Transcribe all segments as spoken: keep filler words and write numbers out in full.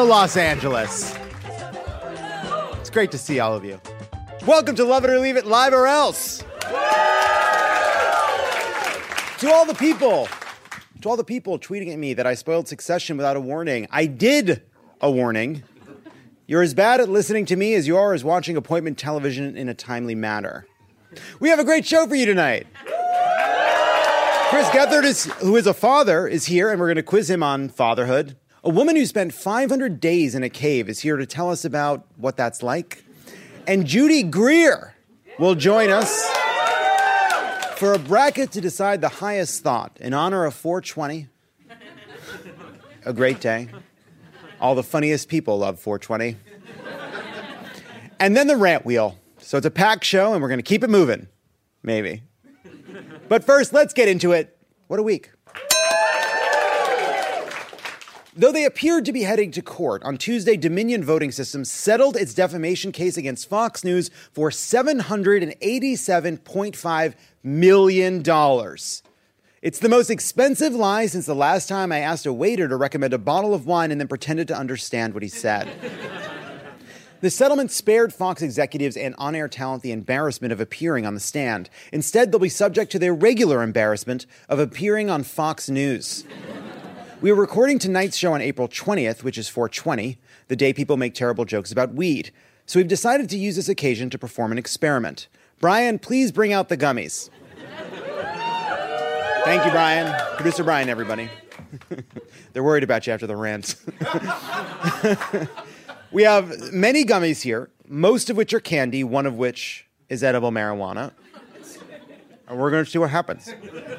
Hello, Los Angeles. It's great to see all of you. Welcome to Love It or Leave It, Live or Else. To all the people, to all the people tweeting at me that I spoiled Succession without a warning, I did a warning. You're as bad at listening to me as you are as watching appointment television in a timely manner. We have a great show for you tonight. Chris Gethard, is, who is a father, is here, and we're going to quiz him on fatherhood. A woman who spent five hundred days in a cave is here to tell us about what that's like. And Judy Greer will join us for a bracket to decide the highest thought in honor of four twenty. A great day. All the funniest people love four twenty. And then the rant wheel. So it's a packed show, and we're going to keep it moving. Maybe. But first, let's get into it. What a week. Though they appeared to be heading to court, on Tuesday, Dominion Voting Systems settled its defamation case against Fox News for seven hundred eighty-seven point five million dollars. It's the most expensive lie since the last time I asked a waiter to recommend a bottle of wine and then pretended to understand what he said. The settlement spared Fox executives and on-air talent the embarrassment of appearing on the stand. Instead, they'll be subject to their regular embarrassment of appearing on Fox News. We are recording tonight's show on April twentieth, which is four twenty, the day people make terrible jokes about weed. So we've decided to use this occasion to perform an experiment. Brian, please bring out the gummies. Thank you, Brian. Producer Brian, everybody. They're worried about you after the rant. We have many gummies here, most of which are candy, one of which is edible marijuana. And we're going to see what happens.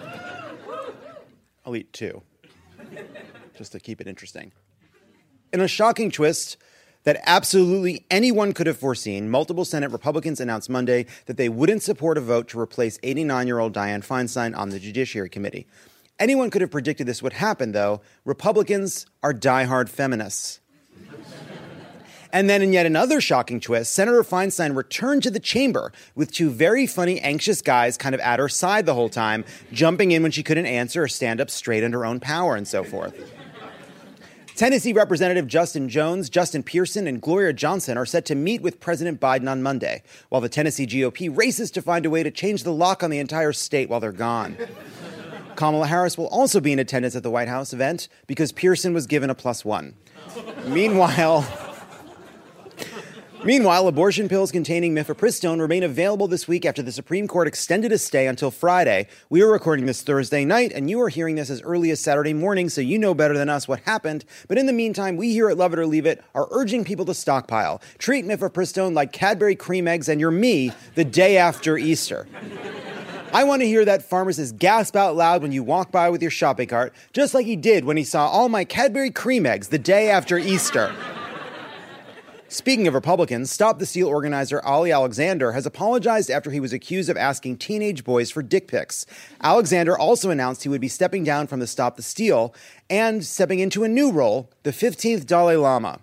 I'll eat two, just to keep it interesting. In a shocking twist that absolutely anyone could have foreseen, multiple Senate Republicans announced Monday that they wouldn't support a vote to replace eighty-nine-year-old Dianne Feinstein on the Judiciary Committee. Anyone could have predicted this would happen, though. Republicans are diehard feminists. And then in yet another shocking twist, Senator Feinstein returned to the chamber with two very funny, anxious guys kind of at her side the whole time, jumping in when she couldn't answer or stand up straight under her own power and so forth. Tennessee Representative Justin Jones, Justin Pearson, and Gloria Johnson are set to meet with President Biden on Monday, while the Tennessee G O P races to find a way to change the lock on the entire state while they're gone. Kamala Harris will also be in attendance at the White House event because Pearson was given a plus one. Meanwhile... Meanwhile, abortion pills containing mifepristone remain available this week after the Supreme Court extended a stay until Friday. We are recording this Thursday night, and you are hearing this as early as Saturday morning, so you know better than us what happened. But in the meantime, we here at Love It or Leave It are urging people to stockpile. Treat mifepristone like Cadbury cream eggs and your me the day after Easter. I want to hear that pharmacist gasp out loud when you walk by with your shopping cart, just like he did when he saw all my Cadbury cream eggs the day after Easter. Speaking of Republicans, Stop the Steal organizer Ali Alexander has apologized after he was accused of asking teenage boys for dick pics. Alexander also announced he would be stepping down from the Stop the Steal and stepping into a new role, the fifteenth Dalai Lama.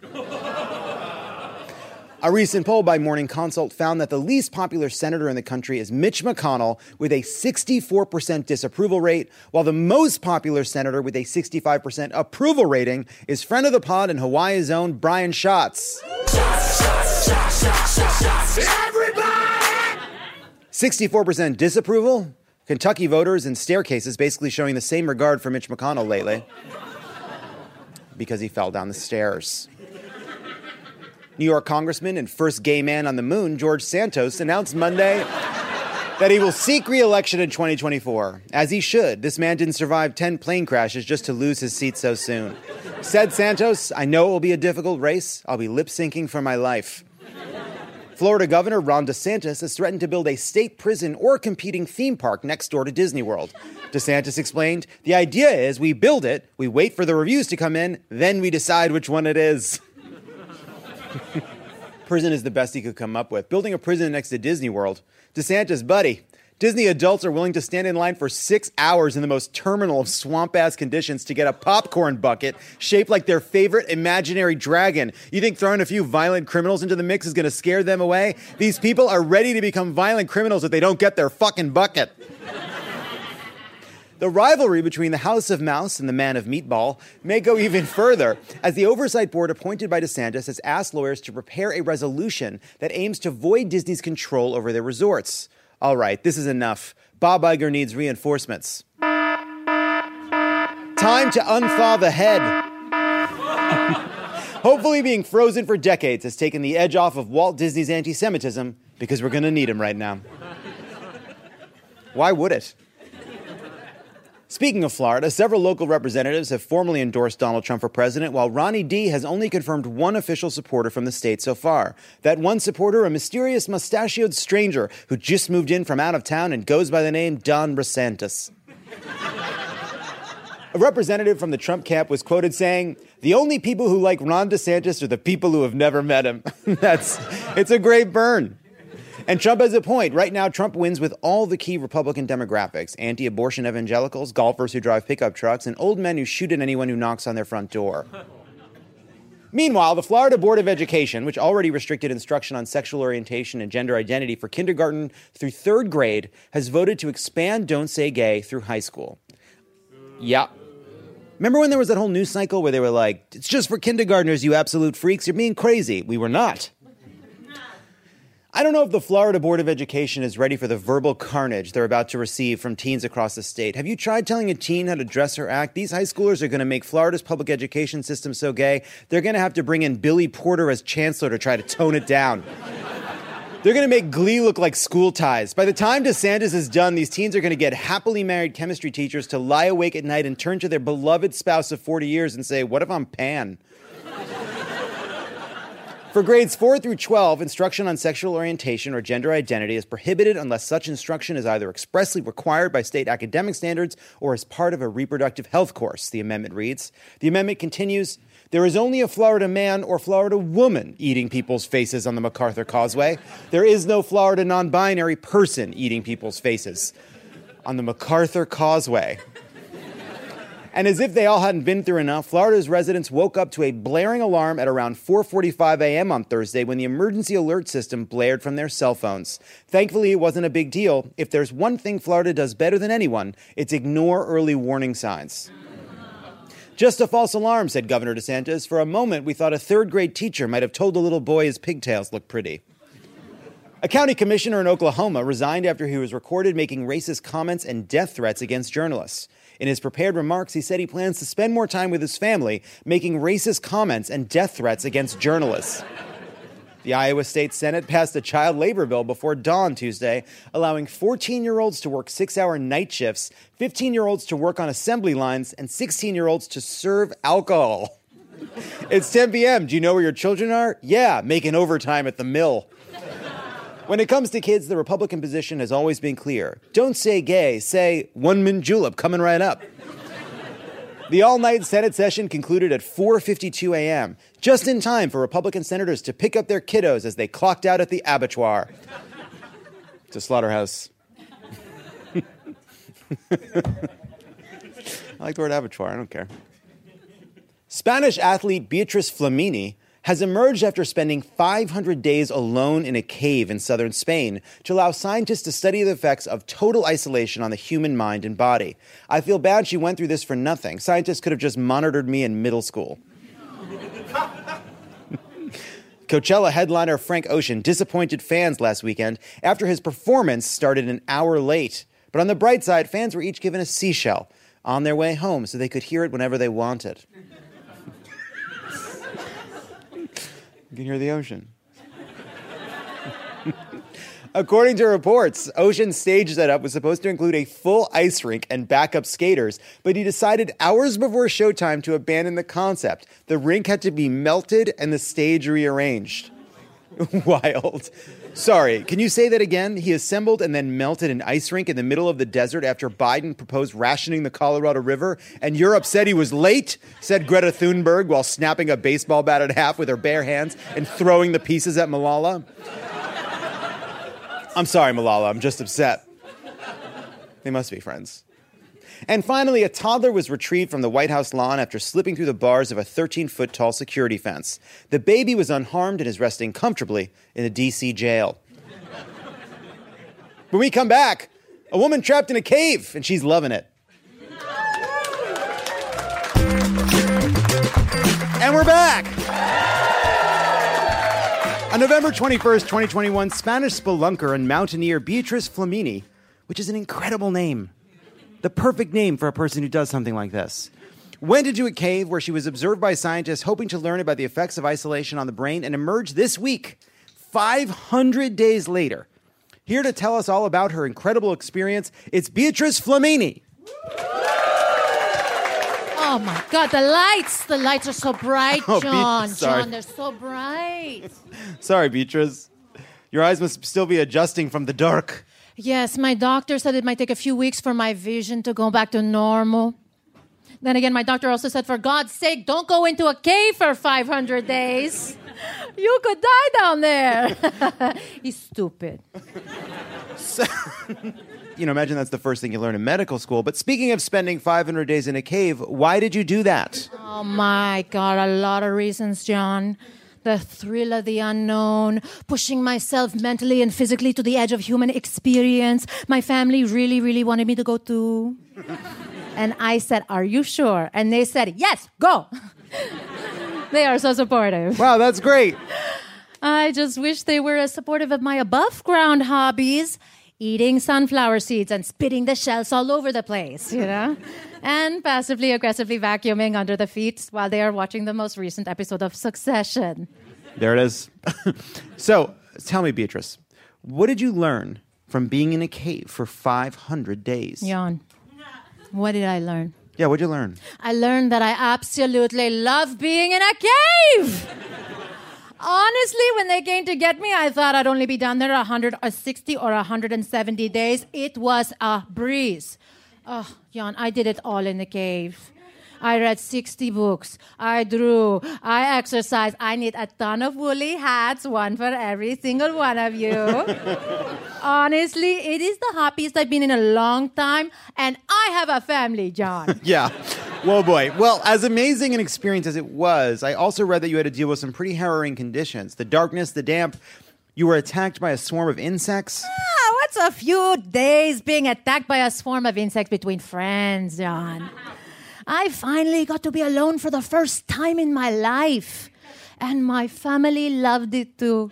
A recent poll by Morning Consult found that the least popular senator in the country is Mitch McConnell with a sixty-four percent disapproval rate, while the most popular senator with a sixty-five percent approval rating is friend of the pod and Hawaii's own Brian Schatz. Shots, shots, shots, shots, shots, shots. Everybody! sixty-four percent disapproval? Kentucky voters and staircases basically showing the same regard for Mitch McConnell lately. Because he fell down the stairs. New York Congressman and first gay man on the moon, George Santos, announced Monday that he will seek re-election in twenty twenty-four. As he should. This man didn't survive ten plane crashes just to lose his seat so soon. Said Santos, I know it will be a difficult race. I'll be lip-syncing for my life. Florida Governor Ron DeSantis has threatened to build a state prison or competing theme park next door to Disney World. DeSantis explained, the idea is we build it, we wait for the reviews to come in, then we decide which one it is. Prison is the best he could come up with. Building a prison next to Disney World. DeSantis, buddy, Disney adults are willing to stand in line for six hours in the most terminal of swamp-ass conditions to get a popcorn bucket shaped like their favorite imaginary dragon. You think throwing a few violent criminals into the mix is going to scare them away? These people are ready to become violent criminals if they don't get their fucking bucket. The rivalry between the House of Mouse and the Man of Meatball may go even further, as the oversight board appointed by DeSantis has asked lawyers to prepare a resolution that aims to void Disney's control over their resorts. All right, this is enough. Bob Iger needs reinforcements. Time to unthaw the head. Hopefully being frozen for decades has taken the edge off of Walt Disney's anti-Semitism, because we're going to need him right now. Why would it? Speaking of Florida, several local representatives have formally endorsed Donald Trump for president, while Ronnie D. has only confirmed one official supporter from the state so far. That one supporter, a mysterious mustachioed stranger who just moved in from out of town and goes by the name Don DeSantis. A representative from the Trump camp was quoted saying, "The only people who like Ron DeSantis are the people who have never met him." That's, it's a great burn. And Trump has a point. Right now, Trump wins with all the key Republican demographics: anti-abortion evangelicals, golfers who drive pickup trucks, and old men who shoot at anyone who knocks on their front door. Meanwhile, the Florida Board of Education, which already restricted instruction on sexual orientation and gender identity for kindergarten through third grade, has voted to expand Don't Say Gay through high school. Yeah. Remember when there was that whole news cycle where they were like, "It's just for kindergartners, you absolute freaks, you're being crazy." We were not. I don't know if the Florida Board of Education is ready for the verbal carnage they're about to receive from teens across the state. Have you tried telling a teen how to dress or act? These high schoolers are going to make Florida's public education system so gay, they're going to have to bring in Billy Porter as chancellor to try to tone it down. They're going to make Glee look like school ties. By the time DeSantis is done, these teens are going to get happily married chemistry teachers to lie awake at night and turn to their beloved spouse of forty years and say, "What if I'm Pan?" For grades four through twelve, instruction on sexual orientation or gender identity is prohibited unless such instruction is either expressly required by state academic standards or as part of a reproductive health course, the amendment reads. The amendment continues, "There is only a Florida man or Florida woman eating people's faces on the MacArthur Causeway. There is no Florida non-binary person eating people's faces on the MacArthur Causeway." And as if they all hadn't been through enough, Florida's residents woke up to a blaring alarm at around four forty-five a.m. on Thursday when the emergency alert system blared from their cell phones. Thankfully, it wasn't a big deal. If there's one thing Florida does better than anyone, it's ignore early warning signs. "Just a false alarm," said Governor DeSantis. "For a moment, we thought a third-grade teacher might have told the little boy his pigtails looked pretty." A county commissioner in Oklahoma resigned after he was recorded making racist comments and death threats against journalists. In his prepared remarks, he said he plans to spend more time with his family making racist comments and death threats against journalists. The Iowa State Senate passed a child labor bill before dawn Tuesday, allowing fourteen-year-olds to work six-hour night shifts, fifteen-year-olds to work on assembly lines, and sixteen-year-olds to serve alcohol. It's ten p.m. Do you know where your children are? Yeah, making overtime at the mill. When it comes to kids, the Republican position has always been clear. Don't say gay, say one-mint julep coming right up. The all-night Senate session concluded at four fifty-two a.m., just in time for Republican senators to pick up their kiddos as they clocked out at the abattoir. It's a slaughterhouse. I like the word abattoir, I don't care. Spanish athlete Beatriz Flamini has emerged after spending five hundred days alone in a cave in southern Spain to allow scientists to study the effects of total isolation on the human mind and body. "I feel bad she went through this for nothing. Scientists could have just monitored me in middle school." Coachella headliner Frank Ocean disappointed fans last weekend after his performance started an hour late. But on the bright side, fans were each given a seashell on their way home so they could hear it whenever they wanted. You can hear the ocean. According to reports, Ocean's stage setup was supposed to include a full ice rink and backup skaters, but he decided hours before showtime to abandon the concept. The rink had to be melted and the stage rearranged. Wild. Sorry, can you say that again? He assembled and then melted an ice rink in the middle of the desert after Biden proposed rationing the Colorado River, and you're upset he was late, said Greta Thunberg while snapping a baseball bat in half with her bare hands and throwing the pieces at Malala. I'm sorry, Malala, I'm just upset. They must be friends. And finally, a toddler was retrieved from the White House lawn after slipping through the bars of a thirteen-foot-tall security fence. The baby was unharmed and is resting comfortably in a D C jail. When we come back, a woman trapped in a cave, and she's loving it. And we're back! On November twenty-first, twenty twenty-one, Spanish spelunker and mountaineer Beatriz Flamini, which is an incredible name, the perfect name for a person who does something like this, went into a cave where she was observed by scientists hoping to learn about the effects of isolation on the brain and emerged this week, five hundred days later. Here to tell us all about her incredible experience, it's Beatriz Flamini. Oh my God, the lights! The lights are so bright, Oh, John. Be- sorry. John, they're so bright. Sorry, Beatriz. Your eyes must still be adjusting from the dark. Yes, my doctor said it might take a few weeks for my vision to go back to normal. Then again, my doctor also said, for God's sake, don't go into a cave for five hundred days. You could die down there. He's stupid. So, you know, imagine that's the first thing you learn in medical school. But speaking of spending five hundred days in a cave, why did you do that? Oh my God, a lot of reasons, John. The thrill of the unknown, pushing myself mentally and physically to the edge of human experience. My family really, really wanted me to go too. And I said, are you sure? And they said, yes, go. They are so supportive. Wow, that's great. I just wish they were as supportive of my above ground hobbies. Eating sunflower seeds and spitting the shells all over the place, you know? And passively aggressively vacuuming under the feet while they are watching the most recent episode of Succession. There it is. So, tell me, Beatrice, what did you learn from being in a cave for five hundred days? Jan, what did I learn? Yeah, what'd you learn? I learned that I absolutely love being in a cave. Honestly, when they came to get me, I thought I'd only be down there one hundred sixty or one hundred seventy days. It was a breeze. Oh, Jan, I did it all in the cave. I read sixty books. I drew. I exercised. I knit a ton of woolly hats, one for every single one of you. Honestly, it is the happiest I've been in a long time, and I have a family, John. Yeah. Whoa, boy. Well, as amazing an experience as it was, I also read that you had to deal with some pretty harrowing conditions. The darkness, the damp. You were attacked by a swarm of insects. Ah, what's a few days being attacked by a swarm of insects between friends, John? I finally got to be alone for the first time in my life. And my family loved it too.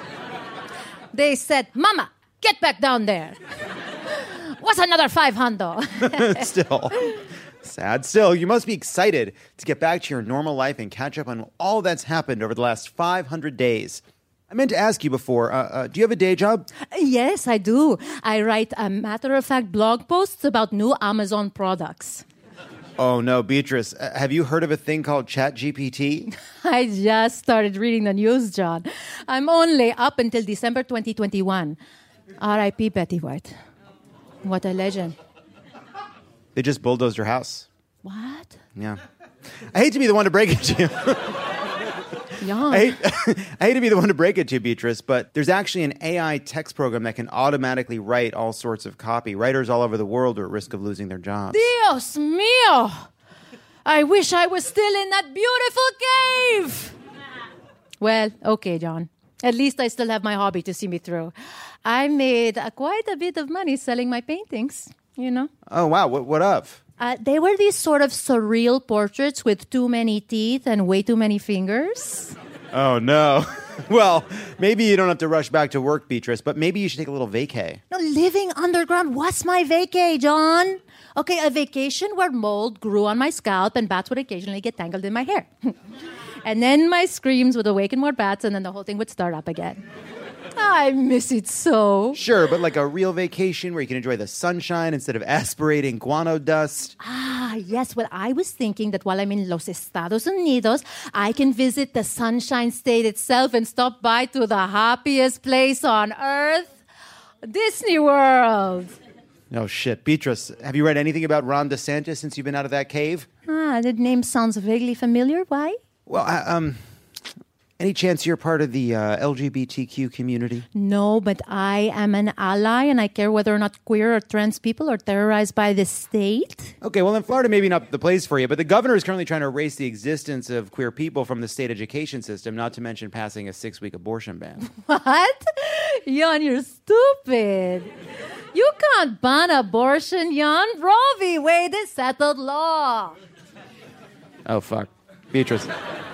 They said, Mama, get back down there. What's another five hundo? Still. Sad still. You must be excited to get back to your normal life and catch up on all that's happened over the last five hundred days. I meant to ask you before, uh, uh, do you have a day job? Yes, I do. I write a matter-of-fact blog posts about new Amazon products. Oh, no, Beatrice. Uh, have you heard of a thing called ChatGPT? I just started reading the news, John. I'm only up until December twenty twenty-one. R I P Betty White. What a legend. They just bulldozed your house. What? Yeah. I hate to be the one to break it to you. Young. I hate, I hate to be the one to break it to you, Beatrice, but there's actually an A I text program that can automatically write all sorts of copy. Writers all over the world are at risk of losing their jobs. Dios mío! I wish I was still in that beautiful cave! Well, okay, John. At least I still have my hobby to see me through. I made uh, quite a bit of money selling my paintings, you know? Oh, wow. What, what of? Uh, they were these sort of surreal portraits with too many teeth and way too many fingers. Oh, no. Well, maybe you don't have to rush back to work, Beatrice, but maybe you should take a little vacay. No, living underground was my vacay, John. Okay, a vacation where mold grew on my scalp and bats would occasionally get tangled in my hair. And then my screams would awaken more bats and then the whole thing would start up again. I miss it so. Sure, but like a real vacation where you can enjoy the sunshine instead of aspirating guano dust. Ah, yes. Well, I was thinking that while I'm in Los Estados Unidos, I can visit the Sunshine State itself and stop by to the happiest place on earth, Disney World. Oh, shit. Beatrice, have you read anything about Ron DeSantis since you've been out of that cave? Ah, that name sounds vaguely familiar. Why? Well, I, um... any chance you're part of the uh, L G B T Q community? No, but I am an ally, and I care whether or not queer or trans people are terrorized by the state. Okay, well, in Florida, maybe not the place for you, but the governor is currently trying to erase the existence of queer people from the state education system, not to mention passing a six-week abortion ban. What? Jan, you're stupid. You can't ban abortion, Jan. Roe v. Wade is settled law. Oh, fuck. Beatrice,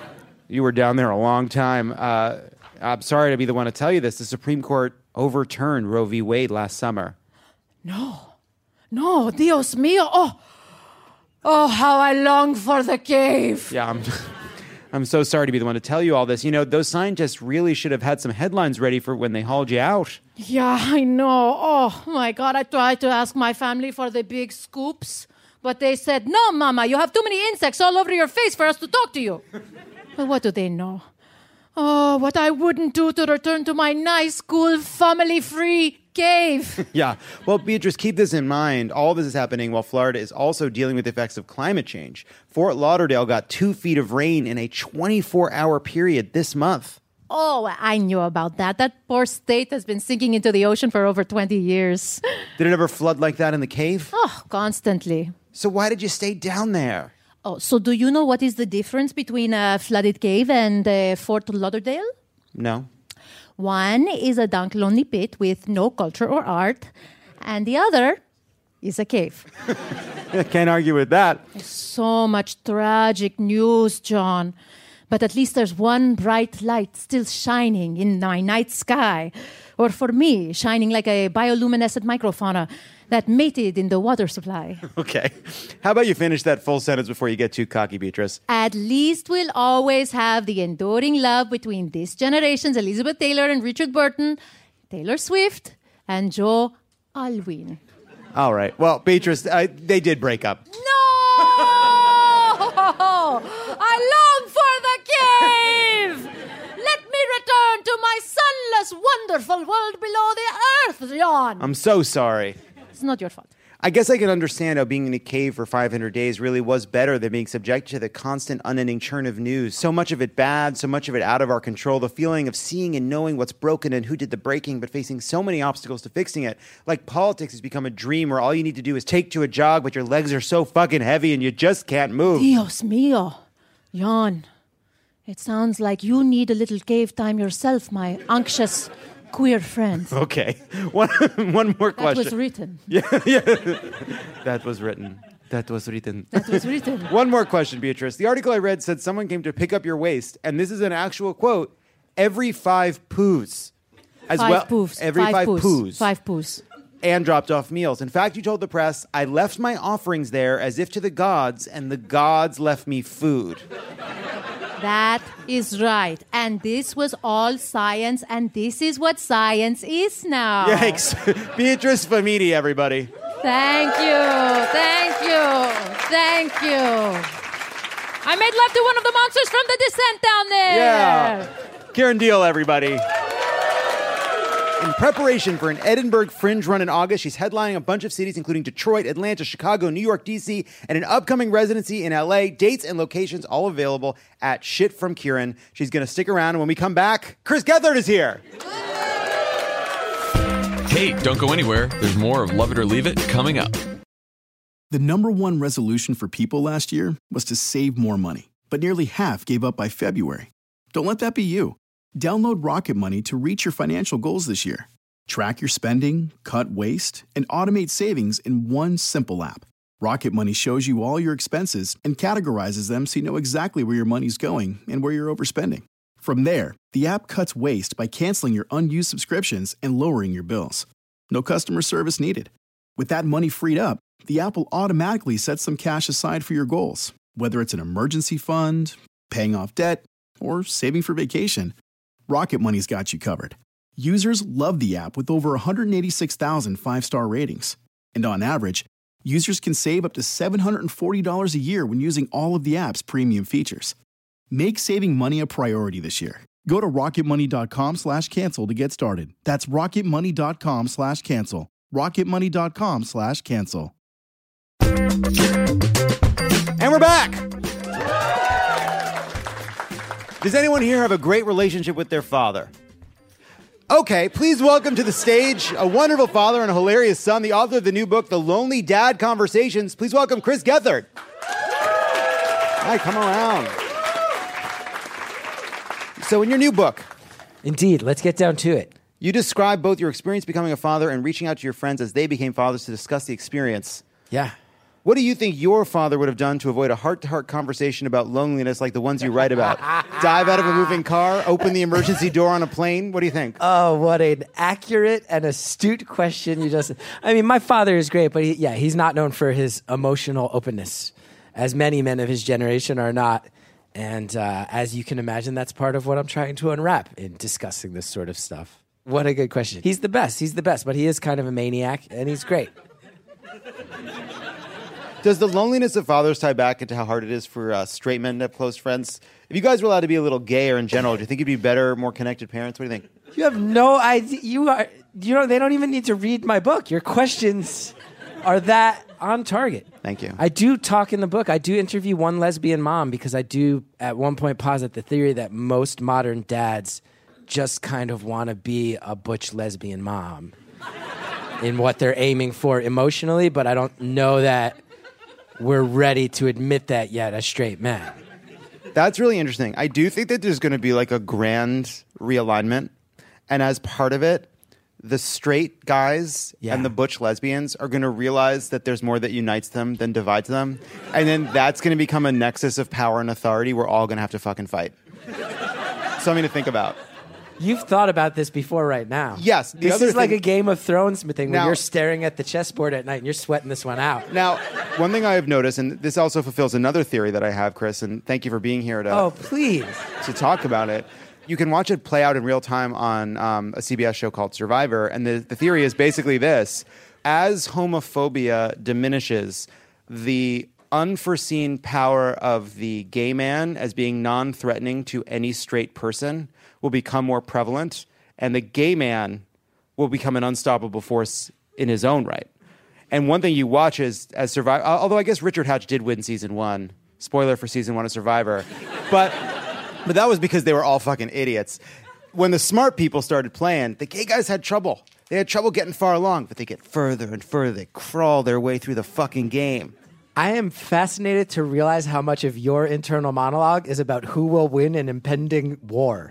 You were down there a long time. Uh, I'm sorry to be the one to tell you this. The Supreme Court overturned Roe v. Wade last summer. No. No, Dios mío. Oh, oh, how I long for the cave. Yeah, I'm, I'm so sorry to be the one to tell you all this. You know, those scientists really should have had some headlines ready for when they hauled you out. Yeah, I know. Oh, my God. I tried to ask my family for the big scoops, but they said, no, Mama, you have too many insects all over your face for us to talk to you. But what do they know? Oh, what I wouldn't do to return to my nice, cool, family-free cave. Yeah. Well, Beatrice, keep this in mind. All this is happening while Florida is also dealing with the effects of climate change. Fort Lauderdale got two feet of rain in a twenty-four hour period this month. Oh, I knew about that. That poor state has been sinking into the ocean for over twenty years. Did it ever flood like that in the cave? Oh, constantly. So why did you stay down there? Oh, so do you know what is the difference between a flooded cave and uh, Fort Lauderdale? No. One is a dank, lonely pit with no culture or art, and the other is a cave. I can't argue with that. So much tragic news, John. But at least there's one bright light still shining in my night sky. Or for me, shining like a bioluminescent microfauna that mated in the water supply. Okay. How about you finish that full sentence before you get too cocky, Beatrice? At least we'll always have the enduring love between this generation's Elizabeth Taylor and Richard Burton, Taylor Swift, and Joe Alwyn. All right. Well, Beatrice, I, they did break up. No! I long for the cave! Let me return to my sunless, wonderful world below the earth, John. I'm so sorry. It's not your fault. I guess I can understand how being in a cave for five hundred days really was better than being subjected to the constant, unending churn of news. So much of it bad, so much of it out of our control. The feeling of seeing and knowing what's broken and who did the breaking, but facing so many obstacles to fixing it. Like politics has become a dream where all you need to do is take to a jog, but your legs are so fucking heavy and you just can't move. Dios mío. Jan, it sounds like you need a little cave time yourself, my anxious queer friend. Okay. One, one more question. That was written. Yeah, yeah. That was written. That was written. That was written. One more question, Beatrice. The article I read said someone came to pick up your waste, and this is an actual quote, every five poos. As five well, poos. Every five, five poos. poos. Five poos. And dropped off meals. In fact, you told the press, I left my offerings there as if to the gods, and the gods left me food. That is right. And this was all science, and this is what science is now. Yikes. Beatrice Famiti, everybody. Thank you. Thank you. Thank you. I made love to one of the monsters from The Descent down there. Yeah. Kieran Deal, everybody. In preparation for an Edinburgh Fringe run in August, she's headlining a bunch of cities, including Detroit, Atlanta, Chicago, New York, D C, and an upcoming residency in L A. Dates and locations all available at Shit From Kieran. She's going to stick around, and when we come back, Chris Gethard is here. Hey, don't go anywhere. There's more of Love It or Leave It coming up. The number one resolution for people last year was to save more money, but nearly half gave up by February. Don't let that be you. Download Rocket Money to reach your financial goals this year. Track your spending, cut waste, and automate savings in one simple app. Rocket Money shows you all your expenses and categorizes them so you know exactly where your money's going and where you're overspending. From there, the app cuts waste by canceling your unused subscriptions and lowering your bills. No customer service needed. With that money freed up, the app will automatically set some cash aside for your goals, whether it's an emergency fund, paying off debt, or saving for vacation. Rocket Money's got you covered. Users love the app with over one hundred eighty-six thousand five-star ratings. And on average, users can save up to seven hundred forty dollars a year when using all of the app's premium features. Make saving money a priority this year. Go to rocketmoney.com slash cancel to get started. That's rocketmoney.com slash cancel. rocketmoney.com slash cancel. And we're back. Does anyone here have a great relationship with their father? Okay, please welcome to the stage a wonderful father and a hilarious son, the author of the new book, The Lonely Dad Conversations. Please welcome Chris Gethard. Hi, come around. So in your new book, Indeed, let's get down to it. you describe both your experience becoming a father and reaching out to your friends as they became fathers to discuss the experience. Yeah. What do you think your father would have done to avoid a heart-to-heart conversation about loneliness like the ones you write about? Dive out of a moving car? Open the emergency door on a plane? What do you think? Oh, what an accurate and astute question you just... I mean, my father is great, but he, yeah, he's not known for his emotional openness, as many men of his generation are not. And uh, as you can imagine, that's part of what I'm trying to unwrap in discussing this sort of stuff. What a good question. He's the best. He's the best, but he is kind of a maniac, and he's great. Does the loneliness of fathers tie back into how hard it is for uh, straight men to have close friends? If you guys were allowed to be a little gayer in general, do you think you'd be better, more connected parents? What do you think? You have no idea. You are. You know. They don't even need to read my book. Your questions are that on target. Thank you. I do talk in the book. I do interview one lesbian mom because I do at one point posit the theory that most modern dads just kind of want to be a butch lesbian mom in what they're aiming for emotionally, but I don't know that we're ready to admit that yet as straight men. That's really interesting. I do think that there's going to be like a grand realignment. And as part of it, the straight guys yeah. and the butch lesbians are going to realize that there's more that unites them than divides them. And then that's going to become a nexus of power and authority. We're all going to have to fucking fight. Something to think about. You've thought about this before right now. Yes. This is thing, like a Game of Thrones thing now, where you're staring at the chessboard at night and you're sweating this one out. Now, one thing I have noticed, and this also fulfills another theory that I have, Chris, and thank you for being here to, oh, please. to talk about it. You can watch it play out in real time on um, a C B S show called Survivor, and the, the theory is basically this. As homophobia diminishes, the unforeseen power of the gay man as being non-threatening to any straight person will become more prevalent, and the gay man will become an unstoppable force in his own right. And one thing you watch is as Survivor, although I guess Richard Hatch did win season one. Spoiler for season one of Survivor. But but that was because they were all fucking idiots. When the smart people started playing, the gay guys had trouble. They had trouble getting far along, but they get further and further. They crawl their way through the fucking game. I am fascinated to realize how much of your internal monologue is about who will win an impending war.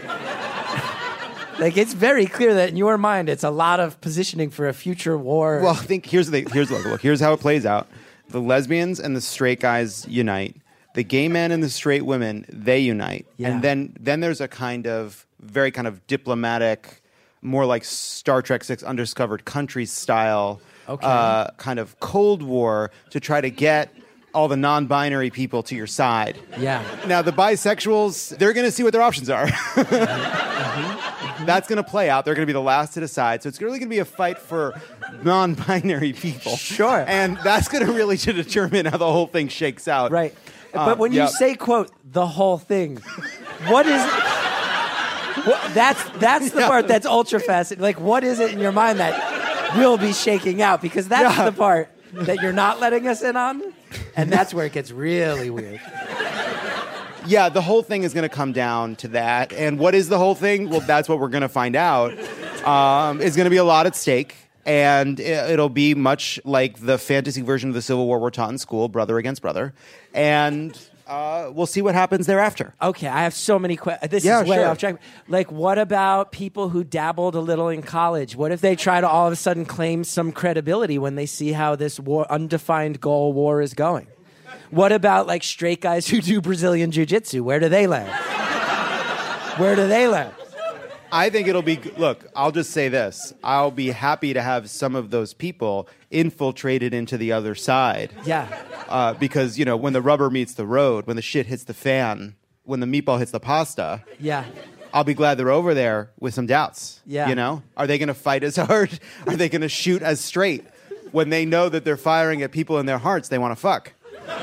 Like, it's very clear that in your mind, it's a lot of positioning for a future war. Well, I think here's the here's look, look. Here's how it plays out. The lesbians and the straight guys unite. The gay men and the straight women, they unite. Yeah. And then then there's a kind of very kind of diplomatic, more like Star Trek six Undiscovered Countries style okay. uh, kind of Cold War to try to get all the non-binary people to your side. Yeah. Now, the bisexuals, they're going to see what their options are. mm-hmm. Mm-hmm. That's going to play out. They're going to be the last to decide. So it's really going to be a fight for non-binary people. Sure. And that's going to really to determine how the whole thing shakes out. Right. Um, but when yep. you say, quote, the whole thing, what is... What, that's that's the yeah. part that's ultra fascinating. Like, what is it in your mind that will be shaking out? Because that's yeah. the part that you're not letting us in on, and that's where it gets really weird. Yeah, the whole thing is going to come down to that. And what is the whole thing? Well, that's what we're going to find out. Um, it's going to be a lot at stake. And it'll be much like the fantasy version of the Civil War we're taught in school, brother against brother. And... Uh, we'll see what happens thereafter. Okay, I have so many questions. This yeah, is way sure. off track. Like, what about people who dabbled a little in college? What if they try to all of a sudden claim some credibility when they see how this war, undefined goal war is going? What about, like, straight guys who do Brazilian jiu-jitsu? Where do they land? Where do they land? I think it'll be, look, I'll just say this. I'll be happy to have some of those people infiltrated into the other side. Yeah. Uh, because, you know, when the rubber meets the road, when the shit hits the fan, when the meatball hits the pasta, yeah, I'll be glad they're over there with some doubts. Yeah. You know? Are they going to fight as hard? Are they going to shoot as straight? When they know that they're firing at people in their hearts, they want to fuck.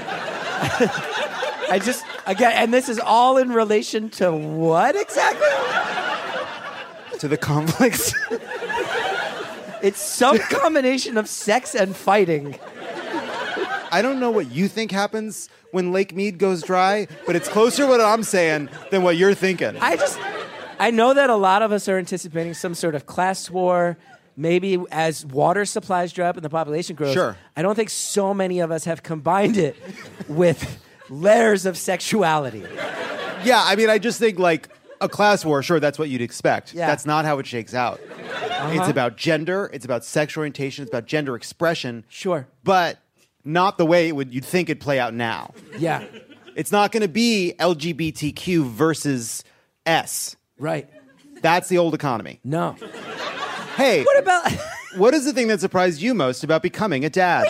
I just, again, and this is all in relation to what exactly? To the conflicts. It's some combination of sex and fighting. I don't know what you think happens when Lake Mead goes dry, but it's closer to what I'm saying than what you're thinking. I just, I know that a lot of us are anticipating some sort of class war, maybe as water supplies dry up and the population grows. Sure. I don't think so many of us have combined it with layers of sexuality. Yeah, I mean, I just think like a class war, sure, that's what you'd expect. Yeah. That's not how it shakes out. Uh-huh. It's about gender, it's about sexual orientation, it's about gender expression. Sure. But not the way it would you'd think it'd play out now. Yeah. It's not going to be L G B T Q versus S. Right. That's the old economy. No. Hey, What about... what is the thing that surprised you most about becoming a dad?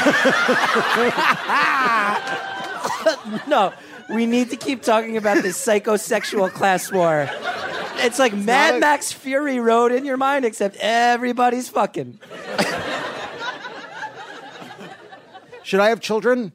No, we need to keep talking about this psychosexual class war. It's like Mad not a- Max Fury Road in your mind, except everybody's fucking. Should I have children?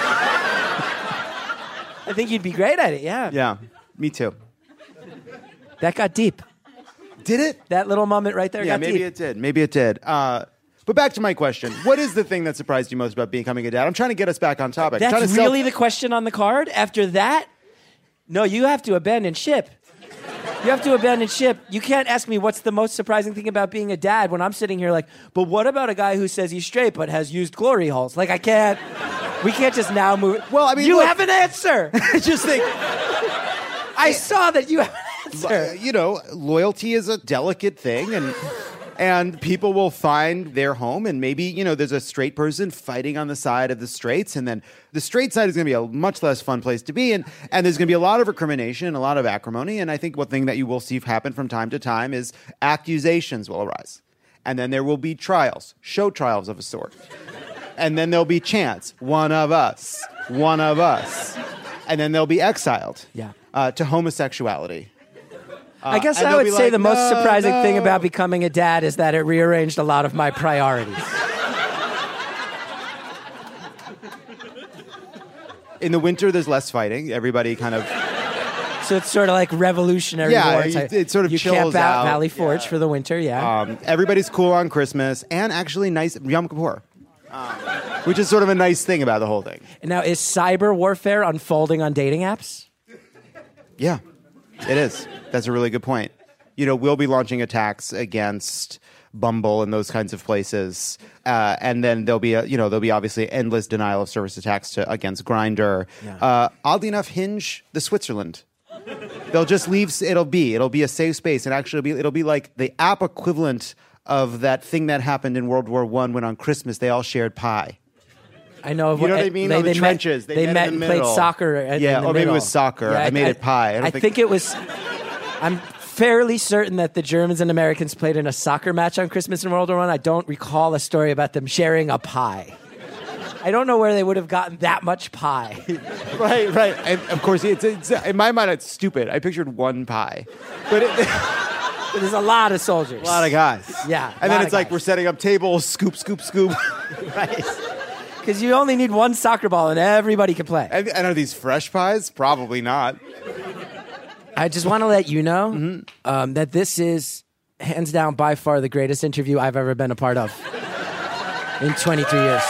I think you'd be great at it, yeah. Yeah, me too. That got deep. Did it? That little moment right there Yeah, got maybe deep. it did. Maybe it did. Uh, but back to my question. What is the thing that surprised you most about becoming a dad? I'm trying to get us back on topic. I'm trying That's to sell- really the question on the card? After that? No, you have to abandon ship. You have to abandon ship. You can't ask me what's the most surprising thing about being a dad when I'm sitting here like, but what about a guy who says he's straight but has used glory holes? Like, I can't, we can't just now move. Well, I mean, you look- have an answer. just think, I saw that you have an answer. you know, loyalty is a delicate thing, and and people will find their home, and maybe, you know, there's a straight person fighting on the side of the straights, and then the straight side is going to be a much less fun place to be, and and there's going to be a lot of recrimination and a lot of acrimony, and I think one thing that you will see happen from time to time is accusations will arise, and then there will be trials, show trials of a sort, and then there'll be chants, one of us, one of us, and then they'll be exiled Yeah. uh, to homosexuality. I guess and I they'll would be say like, the most "No, surprising thing no." about becoming a dad is that it rearranged a lot of my priorities. In the winter, there's less fighting. Everybody kind of So it's sort of like Revolutionary Yeah, War. it- type. it sort of you chills camp out out. Valley Forge Yeah. for the winter, yeah. um, everybody's cool on Christmas, and actually nice Yom Kippur, um, which is sort of a nice thing about the whole thing. Now, is cyber warfare unfolding on dating apps? Yeah, it is. That's a really good point. You know, we'll be launching attacks against Bumble and those kinds of places, uh, and then there'll be a, you know there'll be obviously endless denial of service attacks to, against Grindr. Yeah. Uh, oddly enough, Hinge, the Switzerland. They'll just leave. It'll be. It'll be a safe space, and actually, it'll be, it'll be like the app equivalent of that thing that happened in World War One when on Christmas they all shared pie. I know. You know what I mean? They, On the they trenches. Met, They they met met in and the played middle. soccer. in Yeah, the or maybe it middle. was soccer. I made it pie. I don't I think- think it was. I'm fairly certain that the Germans and Americans played in a soccer match on Christmas in World War One. I. I don't recall a story about them sharing a pie. I don't know where they would have gotten that much pie. Right, right. And of course, it's, it's in my mind, it's stupid. I pictured one pie, but it, There's a lot of soldiers. a lot of guys. Yeah, and lot then of it's like guys. we're setting up tables, scoop, scoop, scoop. Right. Because you only need one soccer ball and everybody can play. and, and are these fresh pies? Probably not. I just want to let you know Mm-hmm. um, that this is, hands down, by far the greatest interview I've ever been a part of in twenty-three years.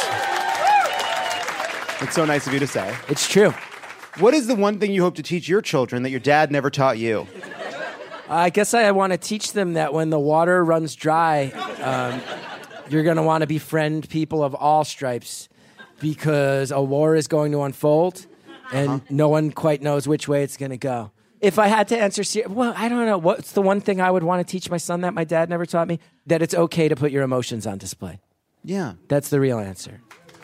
It's so nice of you to say. It's true. What is the one thing you hope to teach your children that your dad never taught you? I guess I want to teach them that when the water runs dry, um, you're going to want to befriend people of all stripes because a war is going to unfold and no one quite knows which way it's going to go. If I had to answer, ser- well, I don't know. What's the one thing I would want to teach my son that my dad never taught me? That it's okay to put your emotions on display. Yeah. That's the real answer.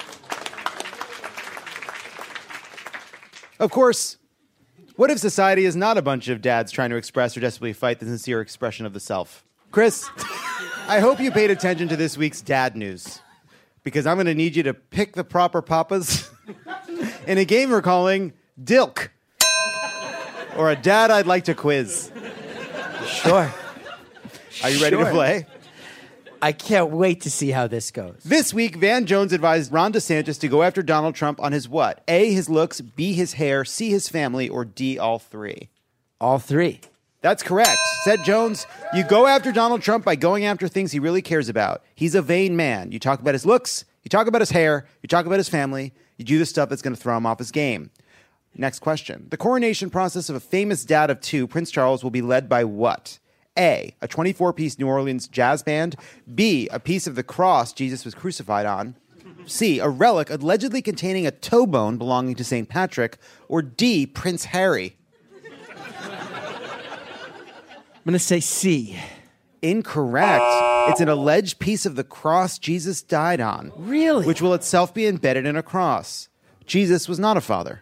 Of course, what if society is not a bunch of dads trying to express or desperately fight the sincere expression of the self? Chris, I hope you paid attention to this week's dad news, because I'm going to need you to pick the proper papas in a game we're calling Dilk, or a dad I'd like to quiz. Sure. Are you ready to Sure. play? I can't wait to see how this goes. This week, Van Jones advised Ron DeSantis to go after Donald Trump on his what? A, his looks, B, his hair, C, his family, or D, all three. All three. That's correct. Said Jones, you go after Donald Trump by going after things he really cares about. He's a vain man. You talk about his looks, you talk about his hair, you talk about his family, you do the stuff that's going to throw him off his game. Next question. The coronation process of a famous dad of two, Prince Charles, will be led by what? A, a twenty-four piece New Orleans jazz band. B, a piece of the cross Jesus was crucified on. C, a relic allegedly containing a toe bone belonging to Saint Patrick. Or D, Prince Harry. I'm going to say C. Incorrect. It's an alleged piece of the cross Jesus died on. Really? Which will itself be embedded in a cross. Jesus was not a father.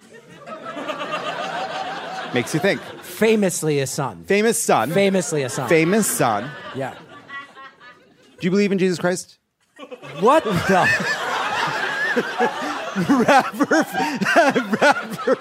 Makes you think. Famously a son. Famous son. Famously a son. Famous son. Yeah. Do you believe in Jesus Christ? What the? rapper, rapper,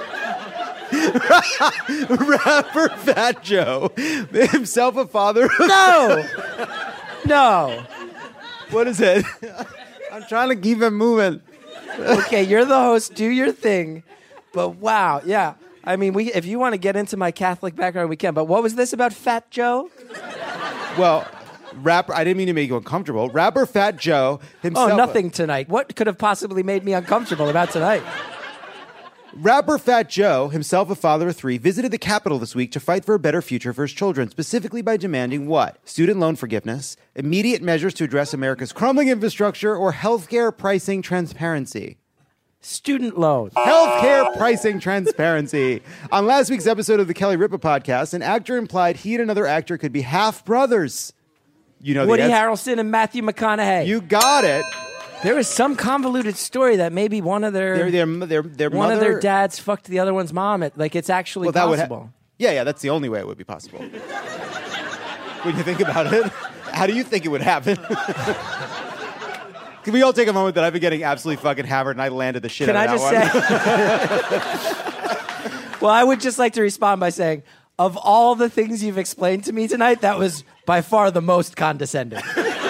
rapper Fat Joe, himself a father. No. No. What is it? I'm trying to keep it moving. Okay, you're the host. Do your thing. But wow, yeah. I mean, we if you want to get into my Catholic background, we can. But what was this about Fat Joe? Well, rapper. I didn't mean to make you uncomfortable. Rapper Fat Joe himself. Oh, nothing tonight. What could have possibly made me uncomfortable about tonight? Rapper Fat Joe, himself a father of three, visited the Capitol this week to fight for a better future for his children, specifically by demanding what? Student loan forgiveness, immediate measures to address America's crumbling infrastructure, or healthcare pricing transparency. Student loan. Healthcare pricing transparency. On last week's episode of the Kelly Ripa podcast, an actor implied he and another actor could be half brothers. You know, Woody the Harrelson and Matthew McConaughey. You got it. There was some convoluted story that maybe one of their Their, their, their, their one mother, of their dads fucked the other one's mom. It, like it's actually well, that possible. Would ha- yeah, yeah, that's the only way it would be possible. When you think about it, how do you think it would happen? Can we all take a moment that I've been getting absolutely fucking hammered and I landed the shit Can out I of that just one? say? Well, I would just like to respond by saying, of all the things you've explained to me tonight, that was by far the most condescending.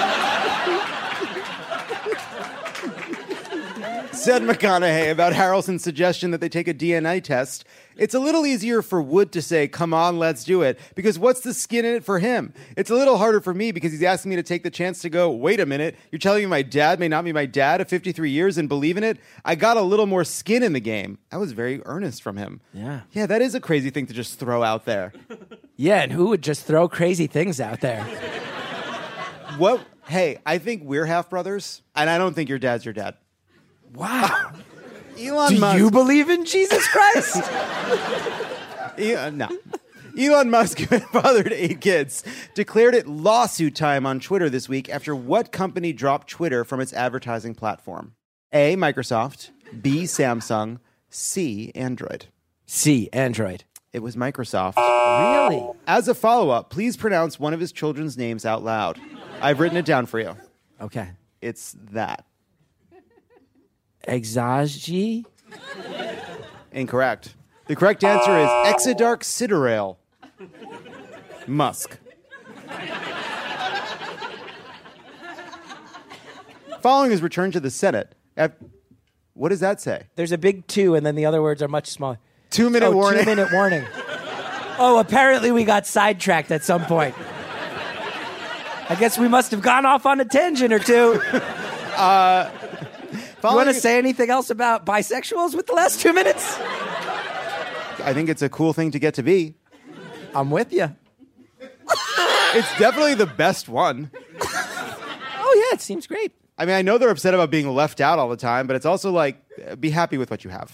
Said McConaughey about Harrelson's suggestion that they take a D N A test. It's a little easier for Wood to say, come on, let's do it, because what's the skin in it for him? It's a little harder for me because he's asking me to take the chance to go, wait a minute, you're telling me my dad may not be my dad at fifty-three years and believe in it? I got a little more skin in the game. That was very earnest from him. Yeah. Yeah, that is a crazy thing to just throw out there. Yeah, and who would just throw crazy things out there? What? Hey, I think we're half brothers, and I don't think your dad's your dad. Wow. Elon Do Musk. you believe in Jesus Christ? E- no. Elon Musk, who fathered eight kids, declared it lawsuit time on Twitter this week after what company dropped Twitter from its advertising platform? A, Microsoft, B, Samsung, C, Android. C, Android. It was Microsoft. Really? As a follow-up, please pronounce one of his children's names out loud. I've written it down for you. Okay. It's that. Exagi? Incorrect. The correct answer is Exodark Siderail. Musk. Following his return to the Senate, at, what does that say? There's a big two, and then the other words are much smaller. Two minute oh, warning. Two minute warning. Oh, apparently we got sidetracked at some point. I guess we must have gone off on a tangent or two. Uh, you want to say anything else about bisexuals with the last two minutes? I think it's a cool thing to get to be. I'm with you. It's definitely the best one. Oh, yeah, it seems great. I mean, I know they're upset about being left out all the time, but it's also like, be happy with what you have.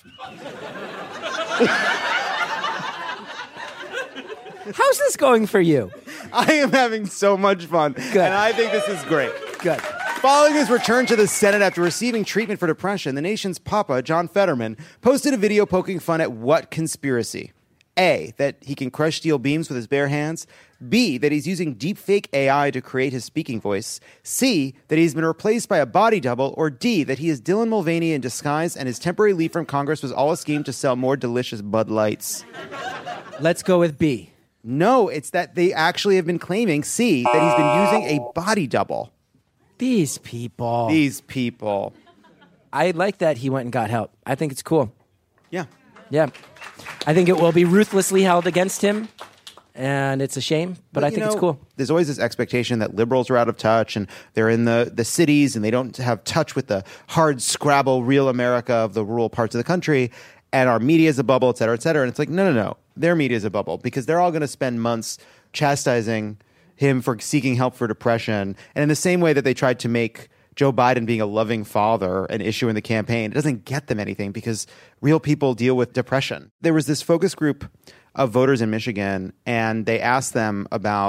How's this going for you? I am having so much fun. Good. And I think this is great. Good. Following his return to the Senate after receiving treatment for depression, the nation's papa, John Fetterman, posted a video poking fun at what conspiracy? A, that he can crush steel beams with his bare hands. B, that he's using deepfake A I to create his speaking voice. C, that he's been replaced by a body double. Or D, that he is Dylan Mulvaney in disguise and his temporary leave from Congress was all a scheme to sell more delicious Bud Lights. Let's go with B. No, it's that they actually have been claiming, C, that he's been using a body double. These people. These people. I like that he went and got help. I think it's cool. Yeah. Yeah. I think it will be ruthlessly held against him, and it's a shame, but, but I think know, it's cool. There's always this expectation that liberals are out of touch, and they're in the, the cities, and they don't have touch with the hard scrabble, real America of the rural parts of the country, and our media is a bubble, et cetera, et cetera. And it's like, no, no, no. Their media is a bubble, because they're all going to spend months chastising him for seeking help for depression. And in the same way that they tried to make Joe Biden being a loving father an issue in the campaign, it doesn't get them anything because real people deal with depression. There was this focus group of voters in Michigan, and they asked them about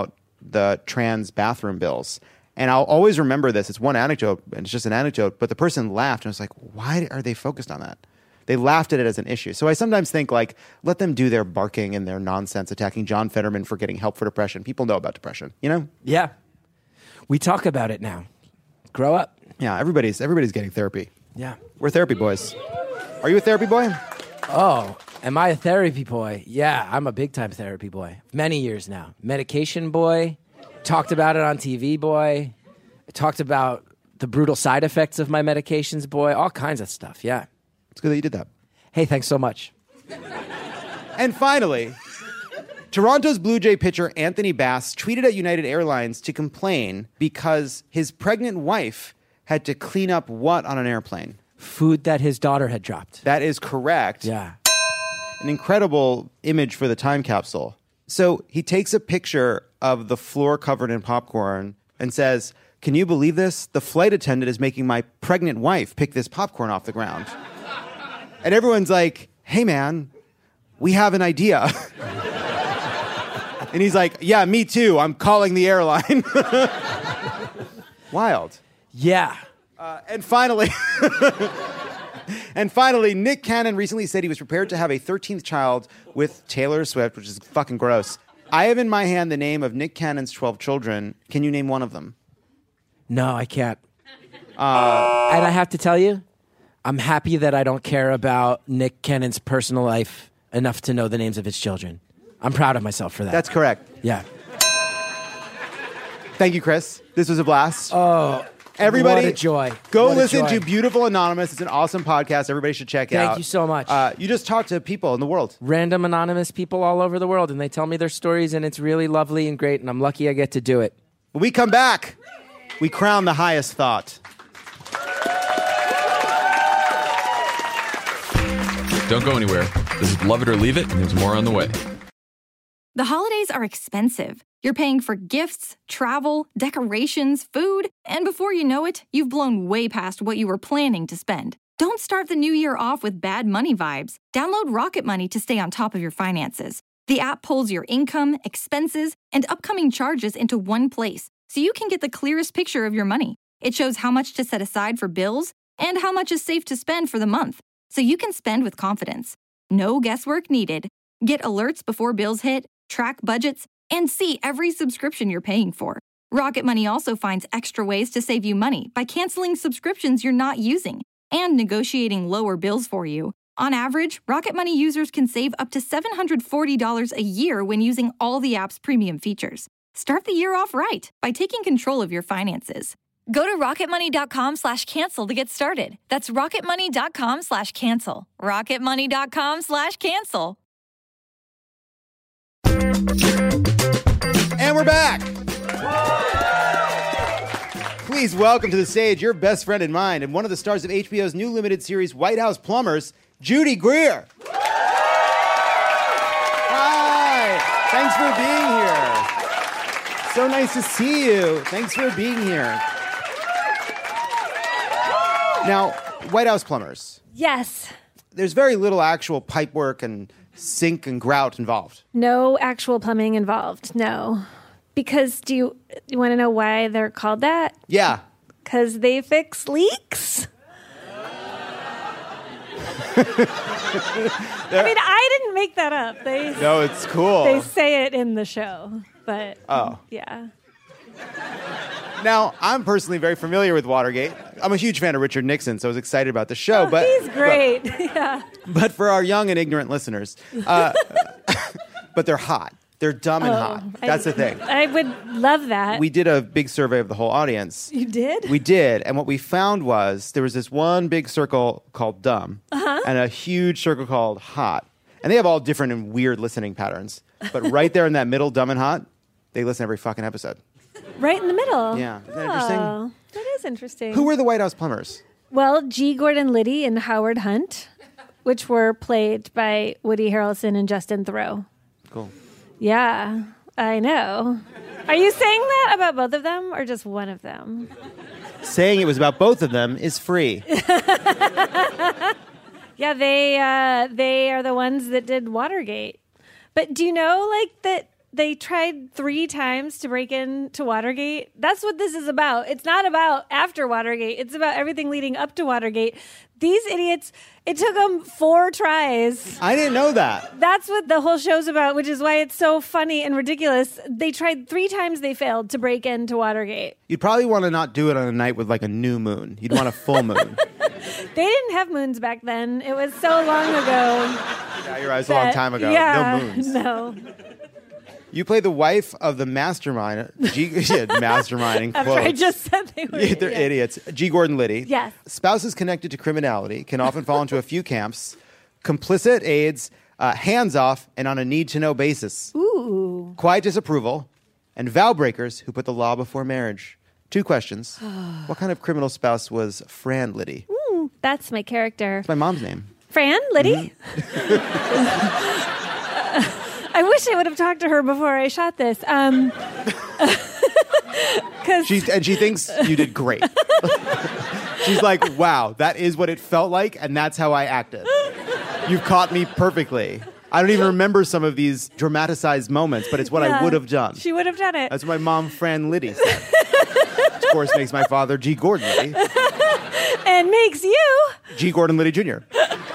the trans bathroom bills. And I'll always remember this. It's one anecdote, and it's just an anecdote, but the person laughed, and I was like, why are they focused on that? They laughed at it as an issue. So I sometimes think, like, let them do their barking and their nonsense, attacking John Fetterman for getting help for depression. People know about depression, you know? Yeah. We talk about it now. Grow up. Yeah, everybody's everybody's getting therapy. Yeah. We're therapy boys. Are you a therapy boy? Oh, am I a therapy boy? Yeah, I'm a big-time therapy boy. Many years now. Medication boy. Talked about it on T V, boy. I talked about the brutal side effects of my medications, boy. All kinds of stuff, yeah. It's good that you did that. Hey, thanks so much. And finally, Toronto's Blue Jay pitcher Anthony Bass tweeted at United Airlines to complain because his pregnant wife had to clean up what on an airplane? Food that his daughter had dropped. That is correct. Yeah. An incredible image for the time capsule. So he takes a picture of the floor covered in popcorn and says, "Can you believe this? The flight attendant is making my pregnant wife pick this popcorn off the ground." And everyone's like, "Hey, man, we have an idea." And he's like, "Yeah, me too. I'm calling the airline." Wild. Yeah. Uh, and finally... And finally, Nick Cannon recently said he was prepared to have a thirteenth child with Taylor Swift, which is fucking gross. I have in my hand the name of Nick Cannon's twelve children. Can you name one of them? No, I can't. Uh, and I have to tell you, I'm happy that I don't care about Nick Cannon's personal life enough to know the names of his children. I'm proud of myself for that. That's correct. Yeah. Thank you, Chris. This was a blast. Oh, everybody, what a joy. Go What a listen joy. to Beautiful Anonymous. It's an awesome podcast. Everybody should check it Thank out. you so much. Uh, you just talk to people in the world. Random anonymous people all over the world, and they tell me their stories, and it's really lovely and great, and I'm lucky I get to do it. When we come back, we crown the highest thought. Don't go anywhere. This is Love It or Leave It, and there's more on the way. The holidays are expensive. You're paying for gifts, travel, decorations, food, and before you know it, you've blown way past what you were planning to spend. Don't start the new year off with bad money vibes. Download Rocket Money to stay on top of your finances. The app pulls your income, expenses, and upcoming charges into one place, so you can get the clearest picture of your money. It shows how much to set aside for bills and how much is safe to spend for the month, so you can spend with confidence. No guesswork needed. Get alerts before bills hit, track budgets, and see every subscription you're paying for. Rocket Money also finds extra ways to save you money by canceling subscriptions you're not using and negotiating lower bills for you. On average, Rocket Money users can save up to seven hundred forty dollars a year when using all the app's premium features. Start the year off right by taking control of your finances. Go to rocketmoney.com slash cancel to get started. That's rocketmoney.com slash cancel. rocketmoney.com slash cancel. And we're back. Please welcome to the stage your best friend in mind and one of the stars of H B O's new limited series White House Plumbers, Judy Greer. Hi. Thanks for being here. So nice to see you. Thanks for being here. Now, White House Plumbers. Yes. There's very little actual pipe work and sink and grout involved. No actual plumbing involved. No. Because do you, you want to know why they're called that? Yeah. Because they fix leaks. I mean, I didn't make that up. They No, it's cool. They say it in the show, but Oh. yeah. Now, I'm personally very familiar with Watergate. I'm a huge fan of Richard Nixon, so I was excited about the show. Oh, but he's great. yeah. But for our young and ignorant listeners, uh, but they're hot. They're dumb and Oh, hot. That's I, the thing. I would love that. We did a big survey of the whole audience. You did? We did. And what we found was there was this one big circle called dumb Uh-huh. and a huge circle called hot. And they have all different and weird listening patterns. But right there in that middle, dumb and hot, they listen every fucking episode. Right in the middle. Yeah. Isn't that oh, interesting? That is interesting. Who were the White House Plumbers? Well, G. Gordon Liddy and Howard Hunt, which were played by Woody Harrelson and Justin Theroux. Cool. Yeah, I know. Are you saying that about both of them or just one of them? Saying it was about both of them is free. Yeah, they uh, they are the ones that did Watergate. But do you know, like, that they tried three times to break into Watergate. That's what this is about. It's not about after Watergate. It's about everything leading up to Watergate. These idiots, it took them four tries. I didn't know that. That's what the whole show's about, which is why it's so funny and ridiculous. They tried three times, they failed to break into Watergate. You'd probably want to not do it on a night with like a new moon. You'd want a full moon. They didn't have moons back then. It was so long ago. Yeah, you're right. It's a long that- time ago. Yeah, No moons. No. You play the wife of the mastermind. G- yeah, mastermind in After quotes. I just said they were. Yeah, they're yeah. idiots. G. Gordon Liddy. Yes. Spouses connected to criminality can often fall into a few camps: complicit aides, uh, hands off, and on a need-to-know basis. Ooh. Quiet disapproval, and vow breakers who put the law before marriage. Two questions. What kind of criminal spouse was Fran Liddy? Ooh, that's my character. It's my mom's name. Fran, Liddy? I wish I would have talked to her before I shot this. Um, She, and she thinks you did great. She's like, wow, that is what it felt like, and that's how I acted. You've caught me perfectly. I don't even remember some of these dramatized moments, but it's what yeah, I would have done. She would have done it. That's what my mom, Fran Liddy, said. Which, of course, makes my father, G. Gordon Liddy, And makes you. G. Gordon Liddy Junior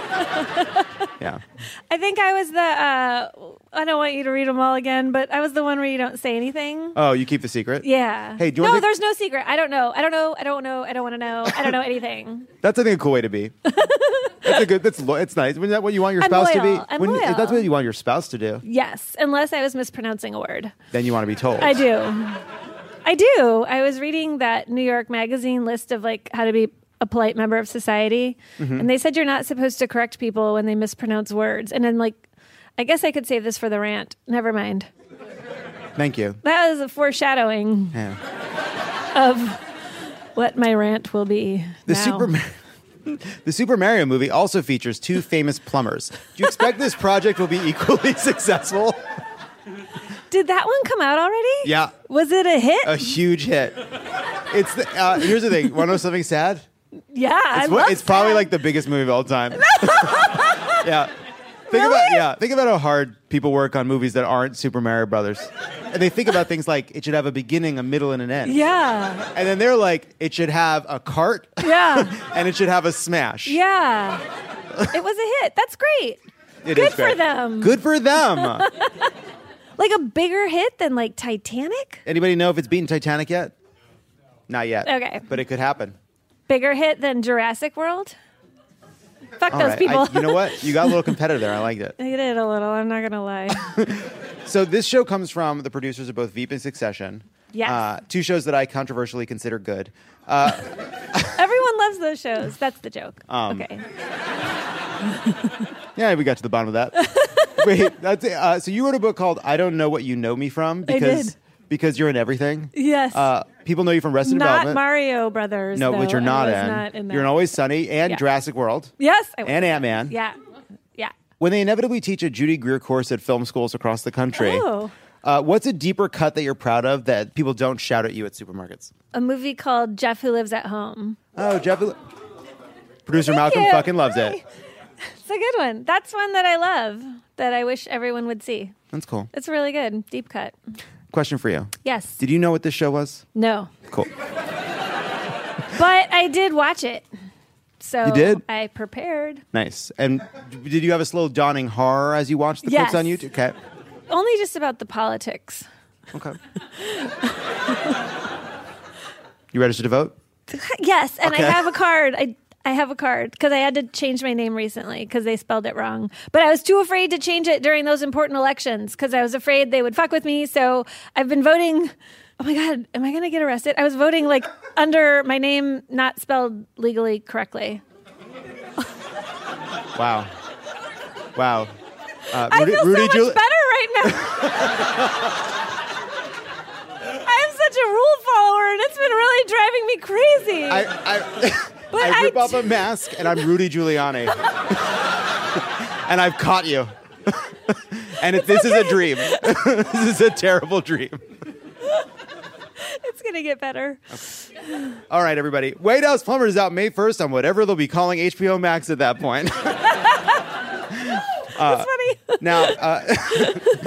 Yeah. I think I was the, uh, I don't want you to read them all again, but I was the one where you don't say anything. Oh, you keep the secret? Yeah. Hey, do you no, want to- there's no secret. I don't know. I don't know. I don't know. I don't want to know. I don't know anything. That's, I think, a cool way to be. That's a good, that's, lo- it's nice. Isn't that what you want your I'm spouse to loyal. be? I'm When- loyal. If that's what you want your spouse to do, Yes, unless I was mispronouncing a word. then you want to be told. I do. I do. I was reading that New York Magazine list of like how to be a polite member of society, Mm-hmm. and they said you're not supposed to correct people when they mispronounce words. And then like, I guess I could save this for the rant. Never mind. Thank you. That was a foreshadowing Yeah. of what my rant will be. The now. Super Ma- The Super Mario movie also features two famous plumbers. Do you expect this project will be equally successful? Did that one come out already? Yeah, Was it a hit? a huge hit. It's the, uh, here's the thing. Want to know something sad? yeah, I It's, love it's probably that. like the biggest movie of all time. Yeah. Think about yeah. Think about how hard people work on movies that aren't Super Mario Brothers, and they think about things like it should have a beginning, a middle, and an end. Yeah, And then they're like, it should have a cart, yeah, and it should have a smash. yeah. It was a hit. That's great. It Good is for great. them. Good for them. Like a bigger hit than like Titanic? Anybody know if it's beaten Titanic yet? Not yet. Okay. But it could happen. Bigger hit than Jurassic World? Fuck All those right. people. I, you know what? You got a little competitive there. I liked it. I did a little. I'm not going to lie. So this show comes from the producers of both Veep and Succession. Yes. Uh, two shows that I controversially consider good. Uh, Everyone loves those shows. That's the joke. Um, okay. yeah, we got to the bottom of that. Wait, that's it. Uh, so you wrote a book called "I Don't Know What You Know Me From" because did. because you're in everything. Yes. Uh, people know you from Arrested not Development. Mario Brothers. no, though. which you're not I was in. Not in that. You're in Always Sunny and Yeah. Jurassic World Yes. I was. and Ant-Man. Yeah. Yeah. When they inevitably teach a Judy Greer course at film schools across the country, Oh. uh, what's a deeper cut that you're proud of that people don't shout at you at supermarkets? A movie called Jeff Who Lives at Home. Oh, Jeff. Producer Thank Malcolm you. fucking loves Hi. it. It's a good one. That's one that I love that I wish everyone would see. That's cool. It's really good. Deep cut. Question for you. Yes. Did you know what this show was? No. Cool. But I did watch it. So You did? I prepared. Nice. And did you have a slow dawning horror as you watched the Yes. clips on YouTube? Okay. Only just about the politics. Okay. You registered to vote? Yes, and Okay. I have a card. I I have a card because I had to change my name recently because they spelled it wrong. But I was too afraid to change it during those important elections because I was afraid they would fuck with me. So I've been voting. Oh my God, am I going to get arrested? I was voting like under my name not spelled legally correctly. Wow. Wow. Uh, I feel so much Juli- better right now. I am such a rule follower, and it's been really driving me crazy. I, I, But I rip I off d- a mask and I'm Rudy Giuliani. And I've caught you. And it, this is a dream. This is a terrible dream. It's going to get better. All right, everybody. White House Plumbers is out May first on whatever they'll be calling H B O Max at that point. That's funny. Now, uh,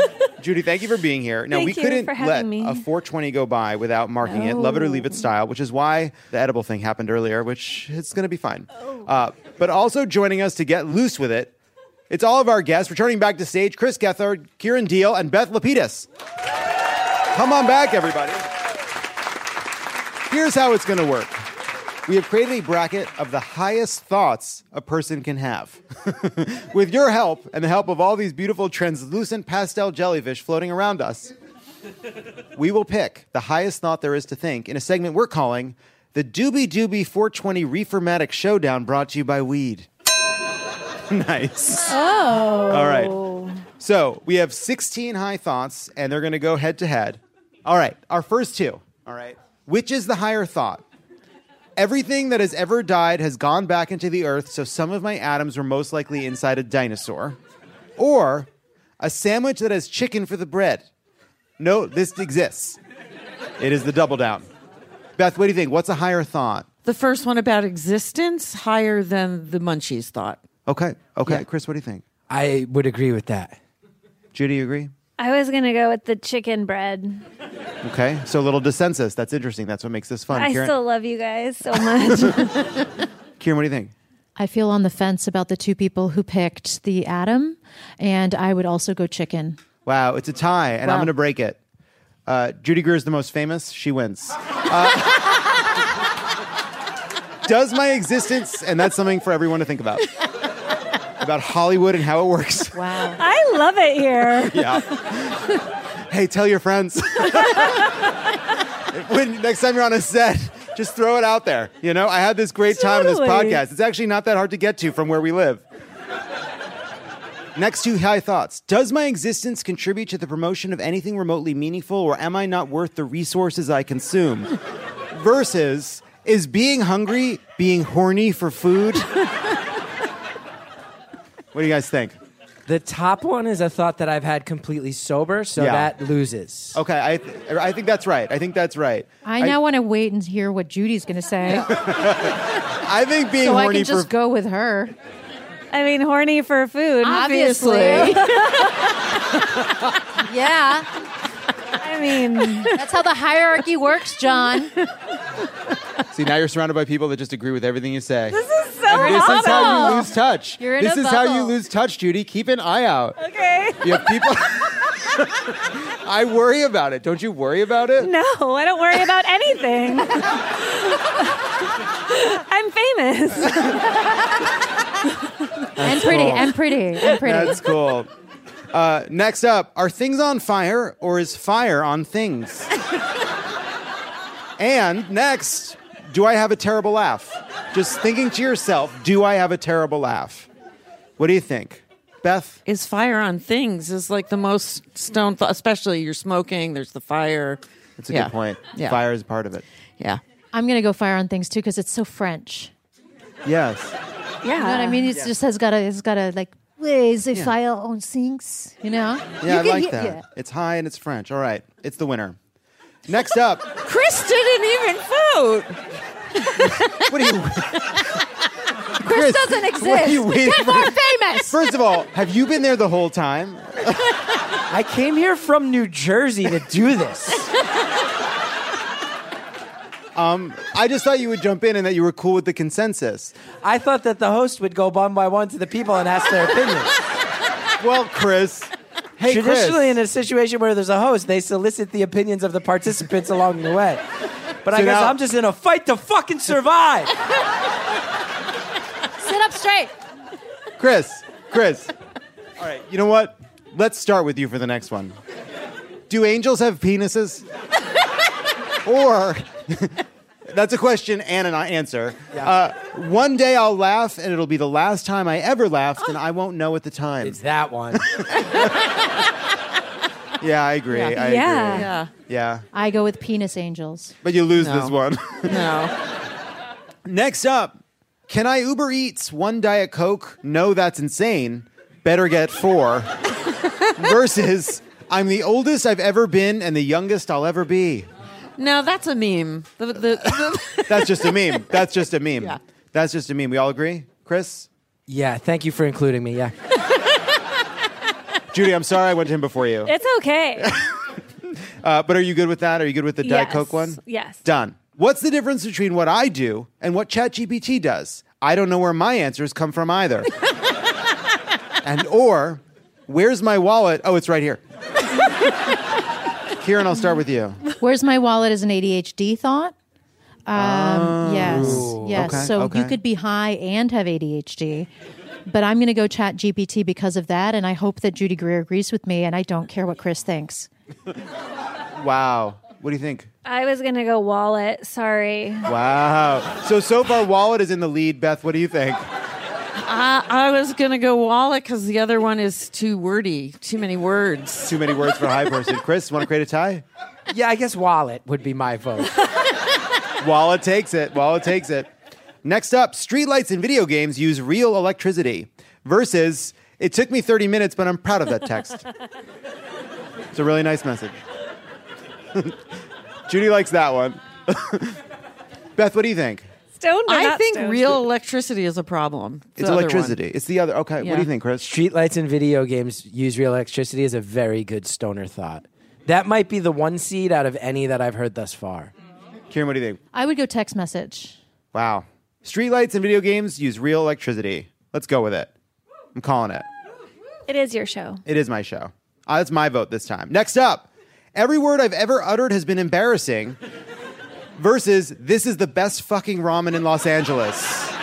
Judy, thank you for being here. Now, Thank we you couldn't for having let me. a four twenty go by without marking it Love It or Leave It style, which is why the edible thing happened earlier, which it's going to be fine. Oh. Uh, but also joining us to get loose with it, it's all of our guests returning back to stage, Chris Gethard, Kieran Deal, and Beth Lapidus. Come on back, everybody. Here's how it's going to work. We have created a bracket of the highest thoughts a person can have. With your help and the help of all these beautiful translucent pastel jellyfish floating around us, we will pick the highest thought there is to think in a segment we're calling the Doobie Doobie four twenty Reefermatic Showdown, brought to you by Weed. Nice. Oh. All right. So we have sixteen high thoughts, and they're going to go head to head. All right. Our first two. All right. Which is the higher thought? Everything that has ever died has gone back into the earth, so some of my atoms were most likely inside a dinosaur. Or a sandwich that has chicken for the bread. No, this exists. It is the double down. Beth, what do you think? What's a higher thought? The first one about existence, higher than the munchies thought. Okay. Okay. Yeah. Chris, what do you think? I would agree with that. Judy, you agree? I was going to go with the chicken bread. Okay. So a little dissensus. That's interesting. That's what makes this fun. I Kieran, still love you guys so much. Kieran, what do you think? I feel on the fence about the two people who picked the atom, and I would also go chicken. Wow, it's a tie, and I'm Wow. going to break it. Uh, Judy Greer is the most famous. She wins. Uh, does my existence, and that's something for everyone to think about, about Hollywood and how it works. Wow. I love it here. Yeah. Hey, tell your friends. When next time you're on a set, just throw it out there. You know, I had this great time in this Totally. podcast. It's actually not that hard to get to from where we live. Next two high thoughts. Does my existence contribute to the promotion of anything remotely meaningful, or am I not worth the resources I consume? Versus, is being hungry being horny for food? What do you guys think? The top one is a thought that I've had completely sober, so Yeah. that loses. Okay, I th- I think that's right. I think that's right. I now want to wait and hear what Judy's going to say, I think being so I horny can just for go with her. I mean, horny for food. Obviously. Yeah. I mean, That's how the hierarchy works, John. See, now you're surrounded by people that just agree with everything you say. this is so And this is how you awful. lose touch. You're in this a is how you bubble. lose touch, Judy. Keep an eye out. Okay. You have people. I worry about it. Don't you worry about it? No, I don't worry about anything. I'm famous. and pretty, and pretty, and pretty. That's cool. Uh, next up, are things on fire, or is fire on things? And next, do I have a terrible laugh? Just thinking to yourself, do I have a terrible laugh? What do you think? Beth? Is fire on things is like the most stone thought, especially you're smoking, there's the fire. That's a Yeah. good point. Yeah. Fire is part of it. Yeah. I'm going to go fire on things, too, because it's so French. Yes. Yeah. You know what I mean? It just has got a, it's got a, like, ways they fire on things, you know? Yeah, I You can like hear- that. yeah. It's high and it's French. All right. It's the winner. Next up. Chris didn't even vote. What are you... Chris doesn't What are you exist. waiting Get for? more famous. First of all, have you been there the whole time? I came here from New Jersey to do this. I just thought you would jump in and that you were cool with the consensus. I thought that the host would go one by one to the people and ask their opinion. Well, Chris. Hey, Traditionally, in Chris. a situation where there's a host, they solicit the opinions of the participants along the way. But I So guess now- I'm just in a fight to fucking survive. Sit up straight. Chris. Chris. All right. You know what? Let's start with you for the next one. Do angels have penises? Or... That's a question and an answer. Uh, one day I'll laugh, and it'll be the last time I ever laughed, and I won't know at the time. It's that one. Yeah, I agree. I Yeah. agree. Yeah. Yeah. I go with penis angels. But you lose No. this one. No. Next up, can I Uber Eats one Diet Coke? No, that's insane. Better get four. Versus, I'm the oldest I've ever been and the youngest I'll ever be. No, that's a meme. The, the, the, That's just a meme. That's just a meme. Yeah. That's just a meme. We all agree? Chris? Yeah, thank you for including me. Yeah. Judy, I'm sorry I went to him before you. It's okay. Uh, but are you good with that? Are you good with the Diet Yes. Coke one? Yes. Done. What's the difference between what I do and what ChatGPT does? I don't know where my answers come from either. And or, where's my wallet? Oh, it's right here. Kieran, I'll start with you. Where's my wallet is an A D H D thought. Um, yes, yes. Okay, so okay. you could be high and have A D H D. But I'm going to go Chat G P T because of that, and I hope that Judy Greer agrees with me, and I don't care what Chris thinks. Wow. What do you think? I was going to go wallet. Sorry. Wow. So, so far, wallet is in the lead. Beth, what do you think? I, I was going to go wallet because the other one is too wordy, too many words. Too many words for a high person. Chris, want to create a tie? Yeah, I guess wallet would be my vote. Wallet takes it. Wallet takes it. Next up, streetlights in video games use real electricity versus it took me thirty minutes, but I'm proud of that text. It's a really nice message. Judy likes that one. Beth, what do you think? Stoned or I not think stoned? real electricity is a problem. It's The other one. electricity. It's the other. Okay, what Yeah. do you think, Chris? Streetlights in video games use real electricity is a very good stoner thought. That might be the one seed out of any that I've heard thus far. Kieran, what do you think? I would go text message. Wow. Streetlights in video games use real electricity. Let's go with it. I'm calling it. It is your show. It is my show. Uh, that's my vote this time. Next up, every word I've ever uttered has been embarrassing versus this is the best fucking ramen in Los Angeles.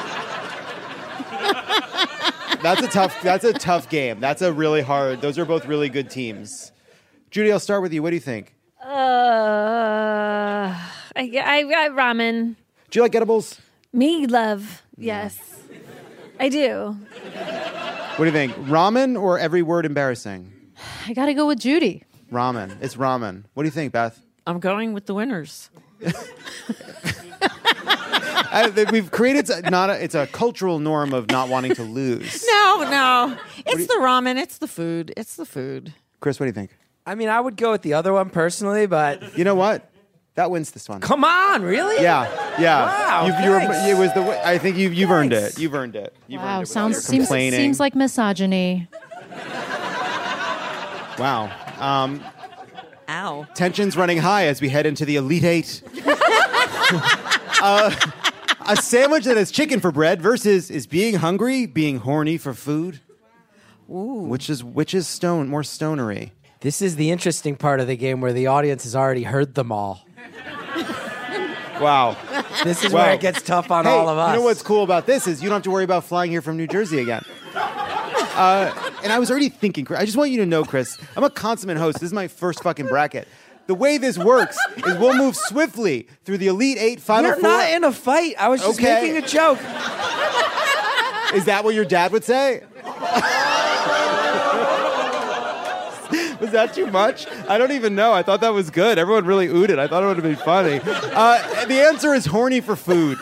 That's a tough that's a tough game. That's a really hard. Those are both really good teams. Judy, I'll start with you. What do you think? Uh, I, I, I ramen. Do you like edibles? Me love. Yes. I do. What do you think? Ramen or every word embarrassing? I got to go with Judy. Ramen. It's ramen. What do you think, Beth? I'm going with the winners. I, we've created a, not a, it's a cultural norm of not wanting to lose. No, no. It's the ramen. It's the food. It's the food. Chris, what do you think? I mean, I would go with the other one personally, but You know what? That wins this one. come on, really? Yeah, yeah. Wow, You've, you're, thanks. it was the. I think you've you've earned Thanks. it. You've earned it. You've Wow, earned it sounds without seems complaining. seems like misogyny. Wow. Um, Ow. tensions running high as we head into the Elite Eight. uh, a sandwich that has chicken for bread versus is being hungry, being horny for food. Ooh. Which is which is stone more stonery. This is the interesting part of the game where the audience has already heard them all. Wow. This is Wow. where it gets tough on Hey, all of us. you know what's cool about this is you don't have to worry about flying here from New Jersey again. Uh, and I was already thinking, I just want you to know, Chris, I'm a consummate host. This is my first fucking bracket. The way this works is we'll move swiftly through the Elite Eight, Final You're Four. not in a fight. I was just Okay. making a joke. Is that what your dad would say? Was that too much? I don't even know. I thought that was good. Everyone really oohed it. I thought it would have been funny. Uh, the answer is horny for food.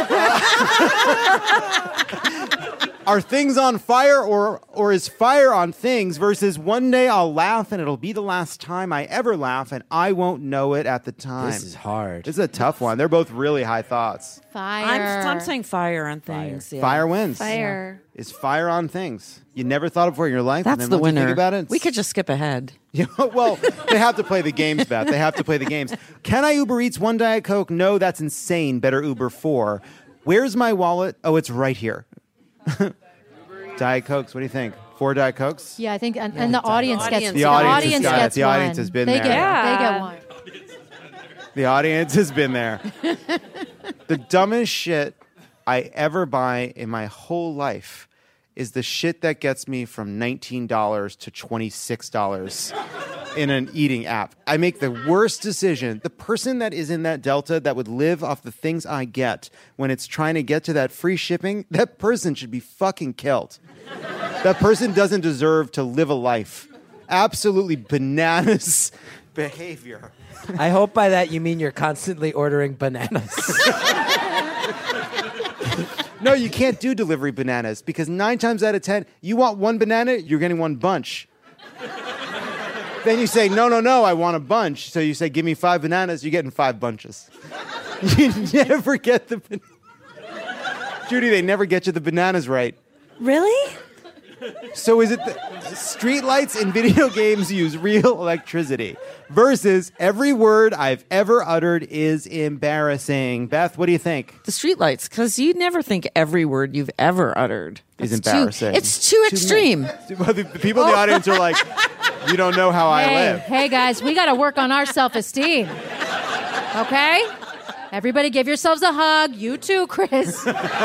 Are things on fire or or is fire on things versus one day I'll laugh and it'll be the last time I ever laugh and I won't know it at the time. This is hard. This is a tough one. They're both really high thoughts. Fire. I'm, I'm saying fire on things. Yeah. Fire wins. Fire. Is fire on things. You never thought of before in your life. and That's then the once you winner. Think about it, We could just skip ahead. Yeah, well, they have to play the games, Beth. They have to play the games. Can I Uber Eats one Diet Coke? No, that's insane. Better Uber four. Where's my wallet? Oh, it's right here. Diet Cokes. What do you think? Four Diet Cokes? Yeah, I think, and, and the audience gets audience. The audience has audience got it. gets The audience one. has been they there. Get, Yeah. They get one. The audience has been there. The dumbest shit I ever buy in my whole life is the shit that gets me from nineteen dollars to twenty-six dollars in an eating app. I make the worst decision. The person that is in that delta that would live off the things I get when it's trying to get to that free shipping, that person should be fucking killed. That person doesn't deserve to live a life. Absolutely bananas behavior. I hope by that you mean you're constantly ordering bananas. No, you can't do delivery bananas because nine times out of ten, you want one banana, you're getting one bunch. Then you say, no, no, no, I want a bunch. So you say, give me five bananas, you're getting five bunches. You never get the ban- Judy, they never get you the bananas right. Really? So is it the streetlights in video games use real electricity versus every word I've ever uttered is embarrassing? Beth, what do you think? The streetlights, because you never think every word you've ever uttered Is That's embarrassing. Too, it's too extreme. Well, the, the people in the audience are like, you don't know how I Hey, live. hey guys, we got to work on our self-esteem. Okay? Everybody give yourselves a hug. You too, Chris.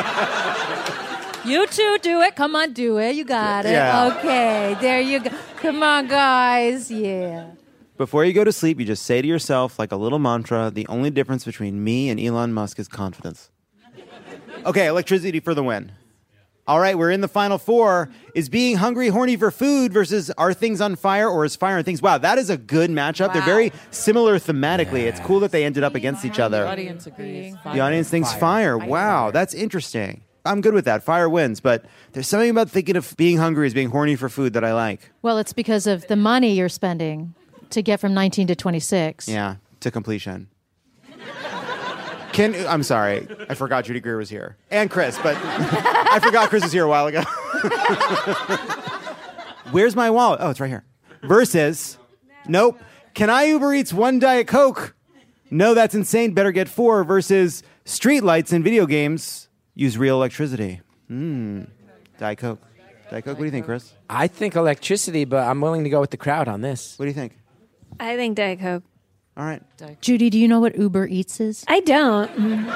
You too, do it. Come on, do it. You got it. Yeah. Okay, there you go. Come on, guys. Yeah. Before you go to sleep, you just say to yourself, like a little mantra, the only difference between me and Elon Musk is confidence. Okay, electricity for the win. All right, we're in the final four. Is being hungry horny for food versus are things on fire or is fire on things? Wow, that is a good matchup. Wow. They're very similar thematically. It's cool that they ended up against each other. The audience agrees. The audience thinks fire. Wow, that's interesting. I'm good with that. Fire wins, but there's something about thinking of being hungry as being horny for food that I like. Well, it's because of the money you're spending to get from nineteen to twenty-six. Yeah, to completion. Can I'm sorry, I forgot Judy Greer was here. And Chris, but I forgot Chris was here a while ago. Where's my wallet? Oh, it's right here. Versus, nope. Can I Uber Eats one Diet Coke? No, that's insane. Better get four. Versus streetlights in video games use real electricity. Hmm. Diet Coke. Diet Coke. What do you think, Chris? I think electricity, but I'm willing to go with the crowd on this. What do you think? I think Diet Coke. All right. Judy, do you know what Uber Eats is? I don't.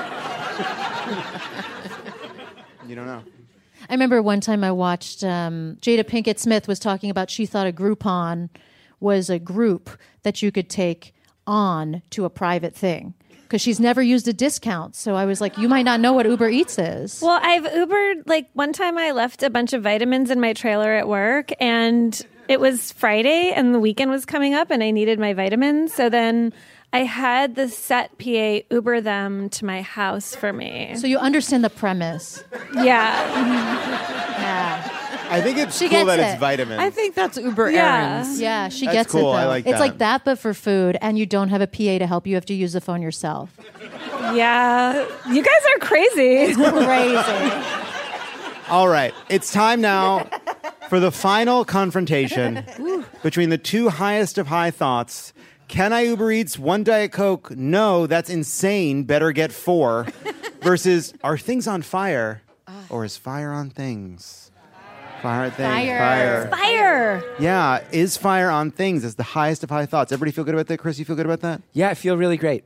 You don't know. I remember one time I watched um, Jada Pinkett Smith was talking about she thought a Groupon was a group that you could take on to a private thing because she's never used a discount. So I was like, you might not know what Uber Eats is. Well, I've Ubered, like one time I left a bunch of vitamins in my trailer at work and it was Friday and the weekend was coming up and I needed my vitamins. So then I had the set P A Uber them to my house for me. So you understand the premise. Yeah. Yeah. I think it's She cool gets that it. it's vitamins. I think that's Uber Yeah. errands. Yeah, she That's gets cool. it though. I like it's that. like that, but for food, and you don't have a P A to help you. You have to use the phone yourself. Yeah. You guys are crazy. Crazy. All right. It's time now for the final confrontation between the two highest of high thoughts. Can I Uber Eats one Diet Coke? No, that's insane. Better get four. Versus, are things on fire or is fire on things? Fire on things. Fire. Fire. Fire. Yeah, is fire on things is the highest of high thoughts. Everybody feel good about that? Chris, you feel good about that? Yeah, I feel really great.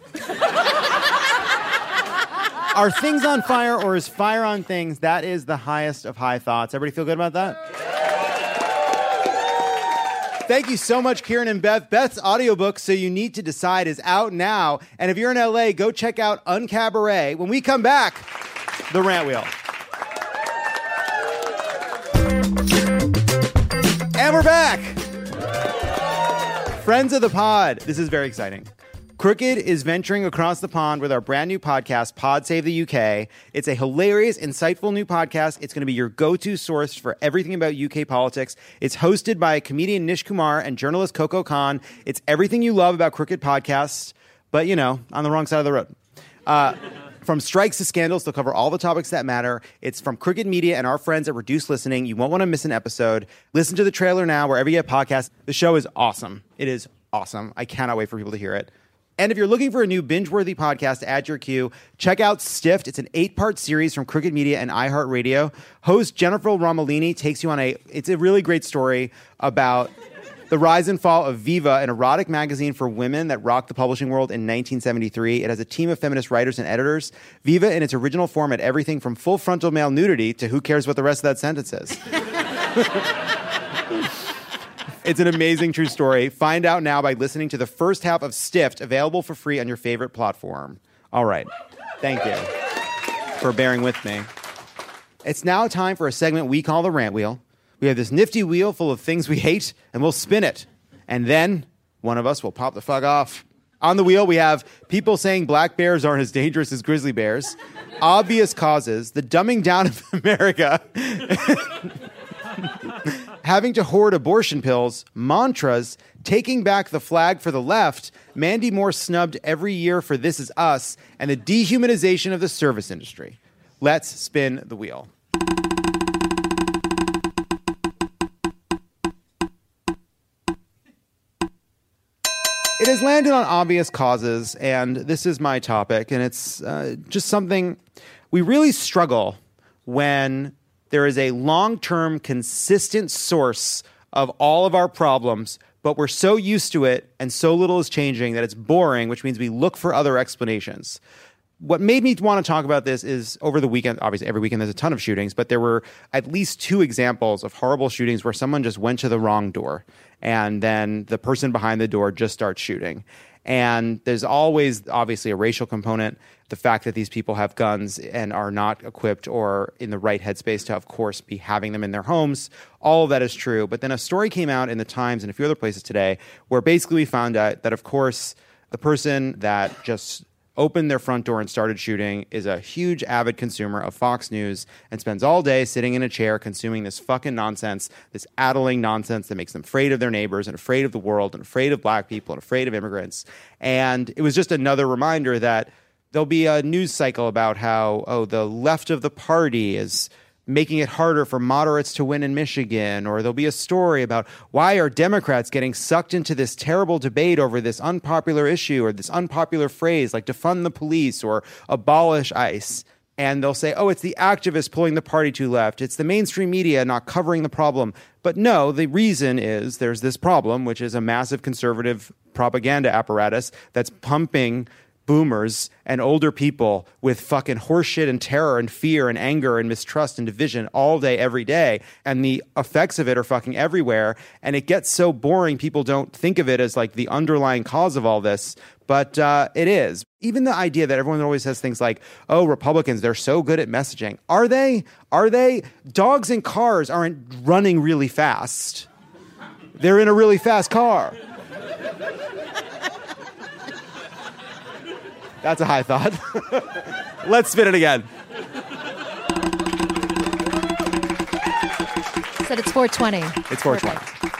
Are things on fire or is fire on things? That is the highest of high thoughts. Everybody feel good about that? Thank you so much, Kieran and Beth. Beth's audiobook, So You Need to Decide, is out now. And if you're in L A, go check out Uncabaret. When we come back, The Rant Wheel. And we're back. Friends of the pod. This is very exciting. Crooked is venturing across the pond with our brand new podcast, Pod Save the U K. It's a hilarious, insightful new podcast. It's going to be your go-to source for everything about U K politics. It's hosted by comedian Nish Kumar and journalist Coco Khan. It's everything you love about Crooked podcasts, but, you know, on the wrong side of the road. Uh, from strikes to scandals, they'll cover all the topics that matter. It's from Crooked Media and our friends at Reduced Listening. You won't want to miss an episode. Listen to the trailer now wherever you get podcasts. The show is awesome. It is awesome. I cannot wait for people to hear it. And if you're looking for a new binge-worthy podcast to add to your queue, check out Stiffed. It's an eight-part series from Crooked Media and iHeartRadio. Host Jennifer Romolini takes you on a... It's a really great story about the rise and fall of Viva, an erotic magazine for women that rocked the publishing world in nineteen seventy-three. It has a team of feminist writers and editors. Viva, in its original form, had everything from full frontal male nudity to who cares what the rest of that sentence is. It's an amazing true story. Find out now by listening to the first half of Stiffed, available for free on your favorite platform. All right. Thank you for bearing with me. It's now time for a segment we call the Rant Wheel. We have this nifty wheel full of things we hate, and we'll spin it. And then one of us will pop the fuck off. On the wheel, we have people saying black bears aren't as dangerous as grizzly bears, obvious causes, the dumbing down of America, having to hoard abortion pills, mantras, taking back the flag for the left, Mandy Moore snubbed every year for This Is Us, and the dehumanization of the service industry. Let's spin the wheel. landed on obvious causes, and this is my topic, and it's uh, just something we really struggle when there is a long-term, consistent source of all of our problems, but we're so used to it and so little is changing that it's boring, which means we look for other explanations. What made me want to talk about this is over the weekend, obviously every weekend there's a ton of shootings, but there were at least two examples of horrible shootings where someone just went to the wrong door and then the person behind the door just starts shooting. And there's always obviously a racial component, the fact that these people have guns and are not equipped or in the right headspace to, of course, be having them in their homes. All of that is true. But then a story came out in the Times and a few other places today where basically we found out that, of course, the person that just opened their front door and started shooting is a huge avid consumer of Fox News and spends all day sitting in a chair consuming this fucking nonsense, this addling nonsense that makes them afraid of their neighbors and afraid of the world and afraid of black people and afraid of immigrants. And it was just another reminder that there'll be a news cycle about how, oh, the left of the party is making it harder for moderates to win in Michigan, or there'll be a story about why are Democrats getting sucked into this terrible debate over this unpopular issue or this unpopular phrase like defund the police or abolish ICE. And they'll say, oh, it's the activists pulling the party to left. It's the mainstream media not covering the problem. But no, the reason is there's this problem, which is a massive conservative propaganda apparatus that's pumping boomers and older people with fucking horseshit and terror and fear and anger and mistrust and division all day, every day. And the effects of it are fucking everywhere. And it gets so boring, people don't think of it as like the underlying cause of all this. But uh, it is. Even the idea that everyone always says things like, oh, Republicans, they're so good at messaging. Are they? Are they? Dogs in cars aren't running really fast. They're in a really fast car. That's a high thought. Let's spin it again. Said it's four twenty. It's four twenty.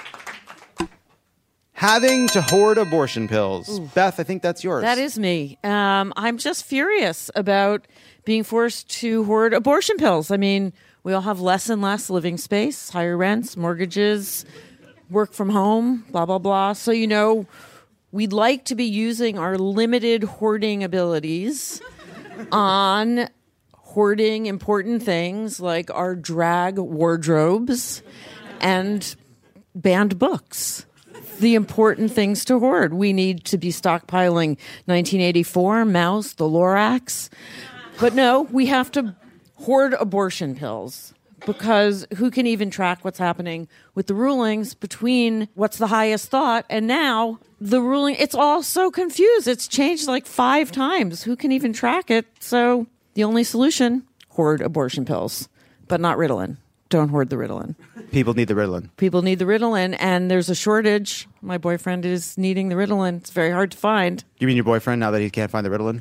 Having to hoard abortion pills. Ooh. Beth, I think that's yours. That is me. Um, I'm just furious about being forced to hoard abortion pills. I mean, we all have less and less living space, higher rents, mortgages, work from home, blah, blah, blah. So, you know, we'd like to be using our limited hoarding abilities on hoarding important things like our drag wardrobes and banned books. The important things to hoard. We need to be stockpiling nineteen eighty-four, Maus, the Lorax. But no, we have to hoard abortion pills. Because who can even track what's happening with the rulings between what's the highest thought and now the ruling? It's all so confused. It's changed like five times. Who can even track it? So the only solution, hoard abortion pills, but not Ritalin. Don't hoard the Ritalin. People need the Ritalin. People need the Ritalin, and there's a shortage. My boyfriend is needing the Ritalin. It's very hard to find. You mean your boyfriend now that he can't find the Ritalin?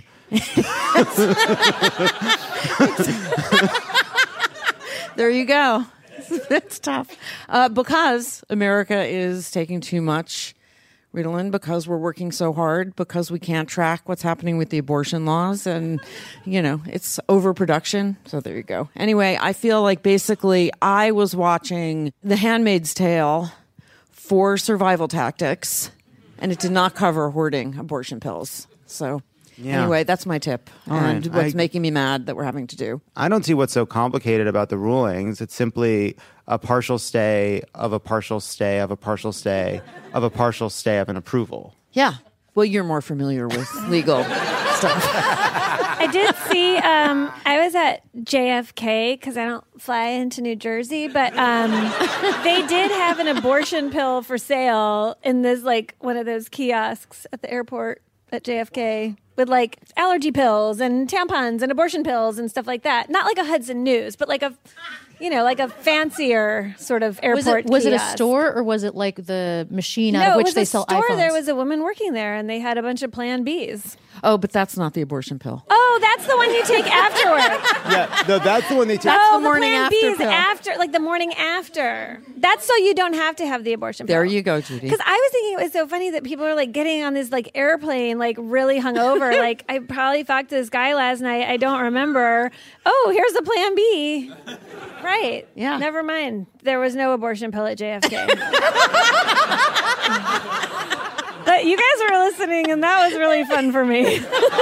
There you go. It's tough. Uh, because America is taking too much Ritalin, because we're working so hard, because we can't track what's happening with the abortion laws, and, you know, it's overproduction. So there you go. Anyway, I feel like basically I was watching The Handmaid's Tale for survival tactics, and it did not cover hoarding abortion pills. So... Yeah. Anyway, that's my tip. All and right. what's I, making me mad that we're having to do. I don't see what's so complicated about the rulings. It's simply a partial stay of a partial stay of a partial stay of a partial stay of an approval. Yeah. Well, you're more familiar with legal stuff. I did see, um, I was at J F K because I don't fly into New Jersey, but um, they did have an abortion pill for sale in this, like, one of those kiosks at the airport at J F K. With like allergy pills and tampons and abortion pills and stuff like that. Not like a Hudson News, but like a, you know, like a fancier sort of airport Was it, was kiosk. it a store or was it like the machine out no, of which it was they a sell store. iPhones? There was a woman working there and they had a bunch of Plan Bs. Oh, but that's not the abortion pill. Oh, that's the one you take afterward. Yeah, no, that's the one they take. That's oh, the morning Plan after Bs pill. after, like the morning after. That's so you don't have to have the abortion pill. There you go, Judy. Because I was thinking it was so funny that people are like getting on this like airplane, like really hungover. Like I probably fucked this guy last night. I don't remember. Oh, here's the Plan B. Right. Yeah. Never mind. There was no abortion pill at J F K. But you guys were listening, and that was really fun for me.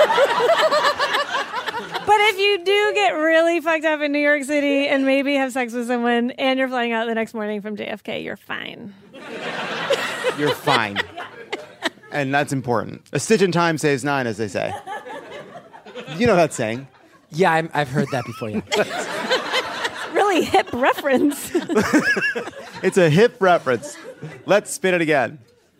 But if you do get really fucked up in New York City and maybe have sex with someone and you're flying out the next morning from J F K, you're fine. You're fine. And that's important. A stitch in time saves nine, as they say. You know that saying. Yeah, I'm, I've heard that before, yeah. Really hip reference. It's a hip reference. Let's spin it again.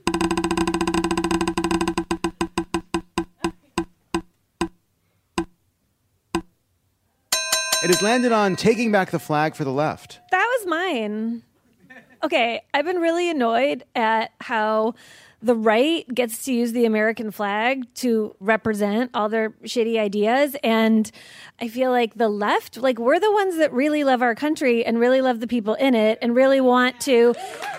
It has landed on taking back the flag for the left. That was mine. Okay, I've been really annoyed at how the right gets to use the American flag to represent all their shitty ideas. And I feel like the left, like we're the ones that really love our country and really love the people in it and really want to...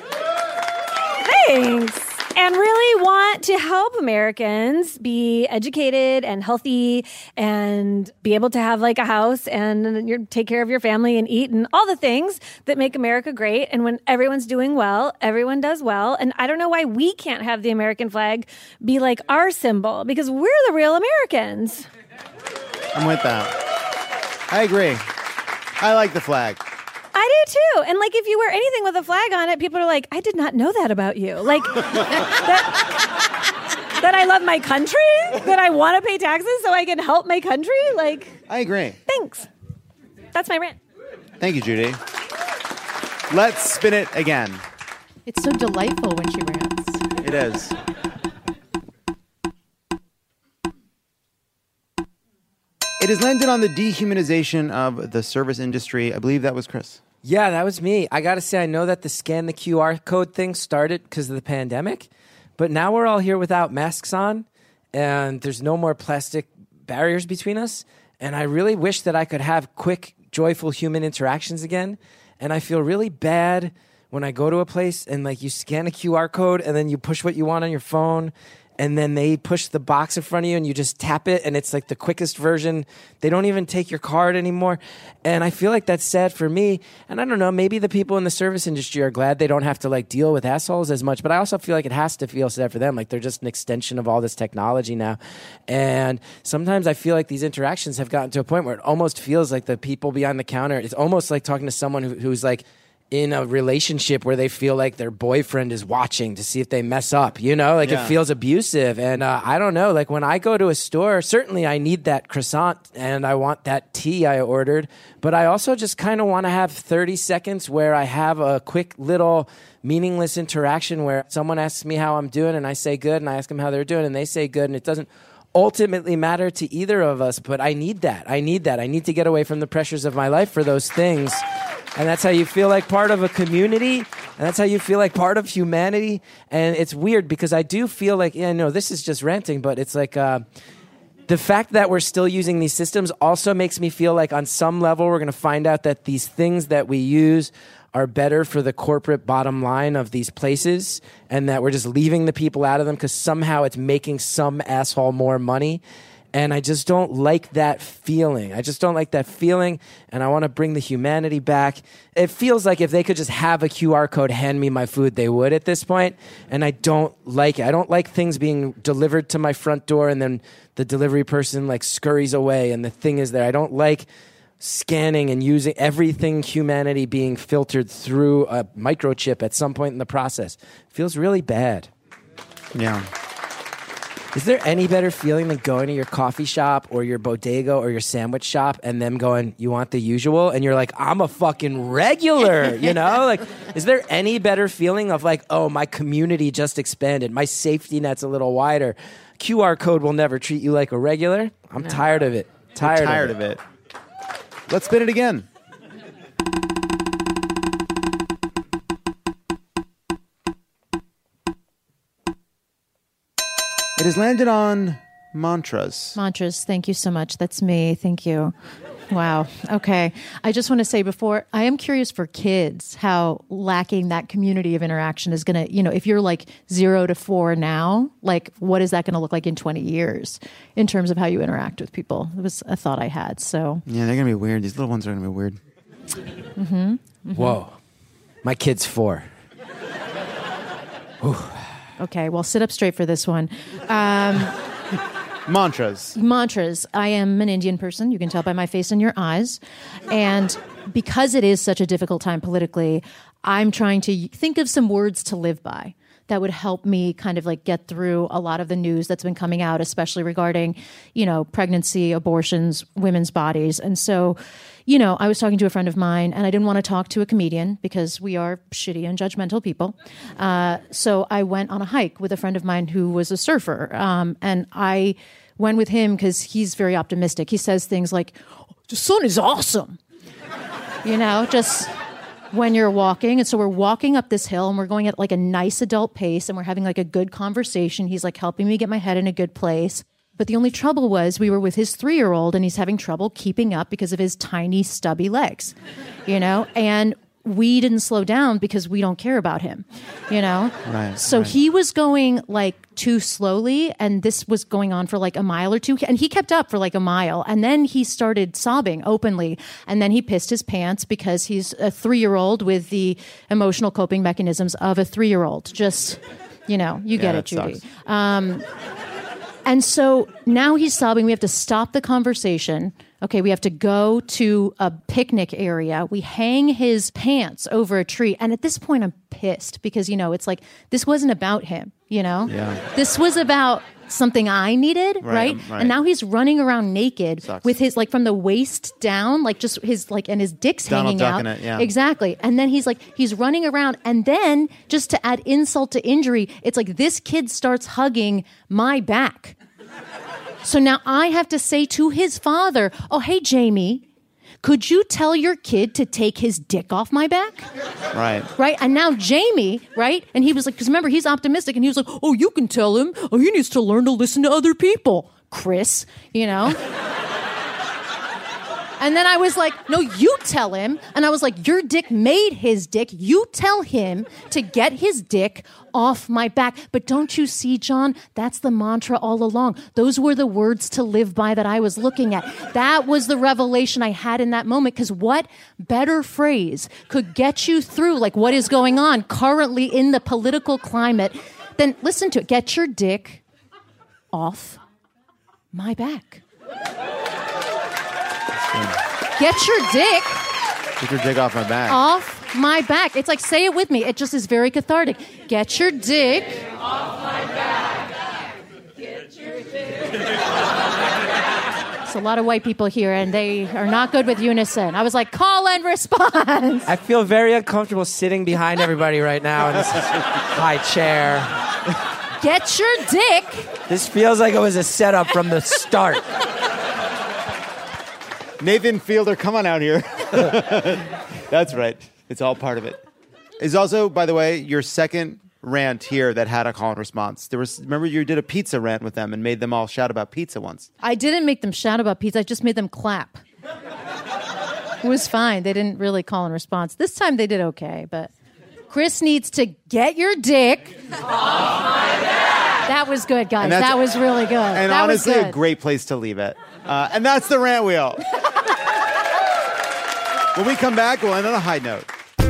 Thanks. And really want to help Americans be educated and healthy and be able to have like a house and you take care of your family and eat and all the things that make America great. And when everyone's doing well, everyone does well. And I don't know why we can't have the American flag be like our symbol because we're the real Americans. I'm with that. I agree. I like the flag. I do too. And like if you wear anything with a flag on it, people are like, I did not know that about you. Like that, that I love my country, that I want to pay taxes so I can help my country. Like I agree. Thanks. That's my rant. Thank you, Judy. Let's spin it again. It's so delightful when she rants. It is. It has landed on the dehumanization of the service industry. I believe that was Chris. Yeah, that was me. I got to say, I know that the scan the Q R code thing started because of the pandemic, but now we're all here without masks on, and there's no more plastic barriers between us. And I really wish that I could have quick, joyful human interactions again. And I feel really bad when I go to a place and like you scan a Q R code and then you push what you want on your phone. And then they push the box in front of you and you just tap it and it's like the quickest version. They don't even take your card anymore. And I feel like that's sad for me. And I don't know, maybe the people in the service industry are glad they don't have to like deal with assholes as much. But I also feel like it has to feel sad for them. Like they're just an extension of all this technology now. And sometimes I feel like these interactions have gotten to a point where it almost feels like the people behind the counter, it's almost like talking to someone who, who's like, in a relationship where they feel like their boyfriend is watching to see if they mess up, you know, like Yeah. it feels abusive. And uh, I don't know, like when I go to a store, certainly I need that croissant and I want that tea I ordered, but I also just kind of want to have thirty seconds where I have a quick little meaningless interaction where someone asks me how I'm doing and I say good and I ask them how they're doing and they say good and it doesn't ultimately matter to either of us, but I need that. I need that. I need to get away from the pressures of my life for those things. And that's how you feel like part of a community. And that's how you feel like part of humanity. And it's weird because I do feel like, yeah, no, this is just ranting, but it's like uh, the fact that we're still using these systems also makes me feel like on some level we're going to find out that these things that we use are better for the corporate bottom line of these places and that we're just leaving the people out of them because somehow it's making some asshole more money. And I just don't like that feeling. I just don't like that feeling, and I want to bring the humanity back. It feels like if they could just have a Q R code, hand me my food, they would at this point, and I don't like it. I don't like things being delivered to my front door and then the delivery person like scurries away and the thing is there. I don't like scanning and using everything humanity being filtered through a microchip at some point in the process. It feels really bad. Yeah. Is there any better feeling than going to your coffee shop or your bodega or your sandwich shop and them going, you want the usual? And you're like, I'm a fucking regular, you know? Like, is there any better feeling of like, oh, my community just expanded. My safety net's a little wider. Q R code will never treat you like a regular. I'm no. tired of it. Tired, We're tired of, it. of it. Let's spin it again. It has landed on mantras. Mantras. Thank you so much. That's me. Thank you. Wow. Okay. I just want to say before, I am curious for kids how lacking that community of interaction is going to, you know, if you're like zero to four now, like what is that going to look like in twenty years in terms of how you interact with people? It was a thought I had. So yeah, they're going to be weird. These little ones are going to be weird. Mm-hmm. Mm-hmm. Whoa. My kid's four. Ooh. Okay, well, sit up straight for this one. Um, Mantras. Mantras. I am an Indian person. You can tell by my face and your eyes. And because it is such a difficult time politically, I'm trying to think of some words to live by that would help me kind of like get through a lot of the news that's been coming out, especially regarding, you know, pregnancy, abortions, women's bodies. And so, you know, I was talking to a friend of mine and I didn't want to talk to a comedian because we are shitty and judgmental people. Uh, so I went on a hike with a friend of mine who was a surfer. Um, and I went with him because he's very optimistic. He says things like, the sun is awesome. You know, just when you're walking. And so we're walking up this hill and we're going at like a nice adult pace and we're having like a good conversation. He's like helping me get my head in a good place. But the only trouble was we were with his three-year-old and he's having trouble keeping up because of his tiny, stubby legs, you know? And we didn't slow down because we don't care about him, you know? Right, so right. he was going like too slowly and this was going on for like a mile or two. And he kept up for like a mile. And then he started sobbing openly. And then he pissed his pants because he's a three-year-old with the emotional coping mechanisms of a three-year-old. Just, you know, you Yeah, get it, that Judy. sucks. Um, and so now he's sobbing. We have to stop the conversation. Okay, we have to go to a picnic area. We hang his pants over a tree. And at this point, I'm pissed because, you know, it's like, this wasn't about him, you know? Yeah. This was about something I needed, right? Right, right. And now he's running around naked Sucks. with his, like, from the waist down, like, just his, like, and his dick's Donald hanging Ducking out. it, yeah. Exactly. And then he's, like, he's running around. And then, just to add insult to injury, it's like this kid starts hugging my back. So now I have to say to his father, oh, hey, Jamie, could you tell your kid to take his dick off my back? Right. Right? And now Jamie, right? And he was like, because remember, he's optimistic. And he was like, oh, you can tell him. Oh, he needs to learn to listen to other people, Chris, you know? And then I was like, no, you tell him. And I was like, your dick made his dick. You tell him to get his dick off my back. But don't you see, John? That's the mantra all along. Those were the words to live by that I was looking at. That was the revelation I had in that moment. Because what better phrase could get you through, like, what is going on currently in the political climate than, listen to it, get your dick off my back. Get your dick Get your dick off my back. off my back. It's like, say it with me. It just is very cathartic. Get your dick off my back. Get your dick. There's a lot of white people here, and they are not good with unison. I was like, call and response. I feel very uncomfortable sitting behind everybody right now in this high chair. Get your dick. This feels like it was a setup from the start. Nathan Fielder, come on out here. That's right. It's all part of it. It's also, by the way, your second rant here that had a call and response. There was, remember you did a pizza rant with them and made them all shout about pizza once. I didn't make them shout about pizza. I just made them clap. It was fine. They didn't really call and response. This time they did okay, but Chris needs to get your dick off my back. That was good, guys. That was really good. And that honestly, was good. a great place to leave it. Uh, and that's the rant wheel. When we come back, we'll end on a high note.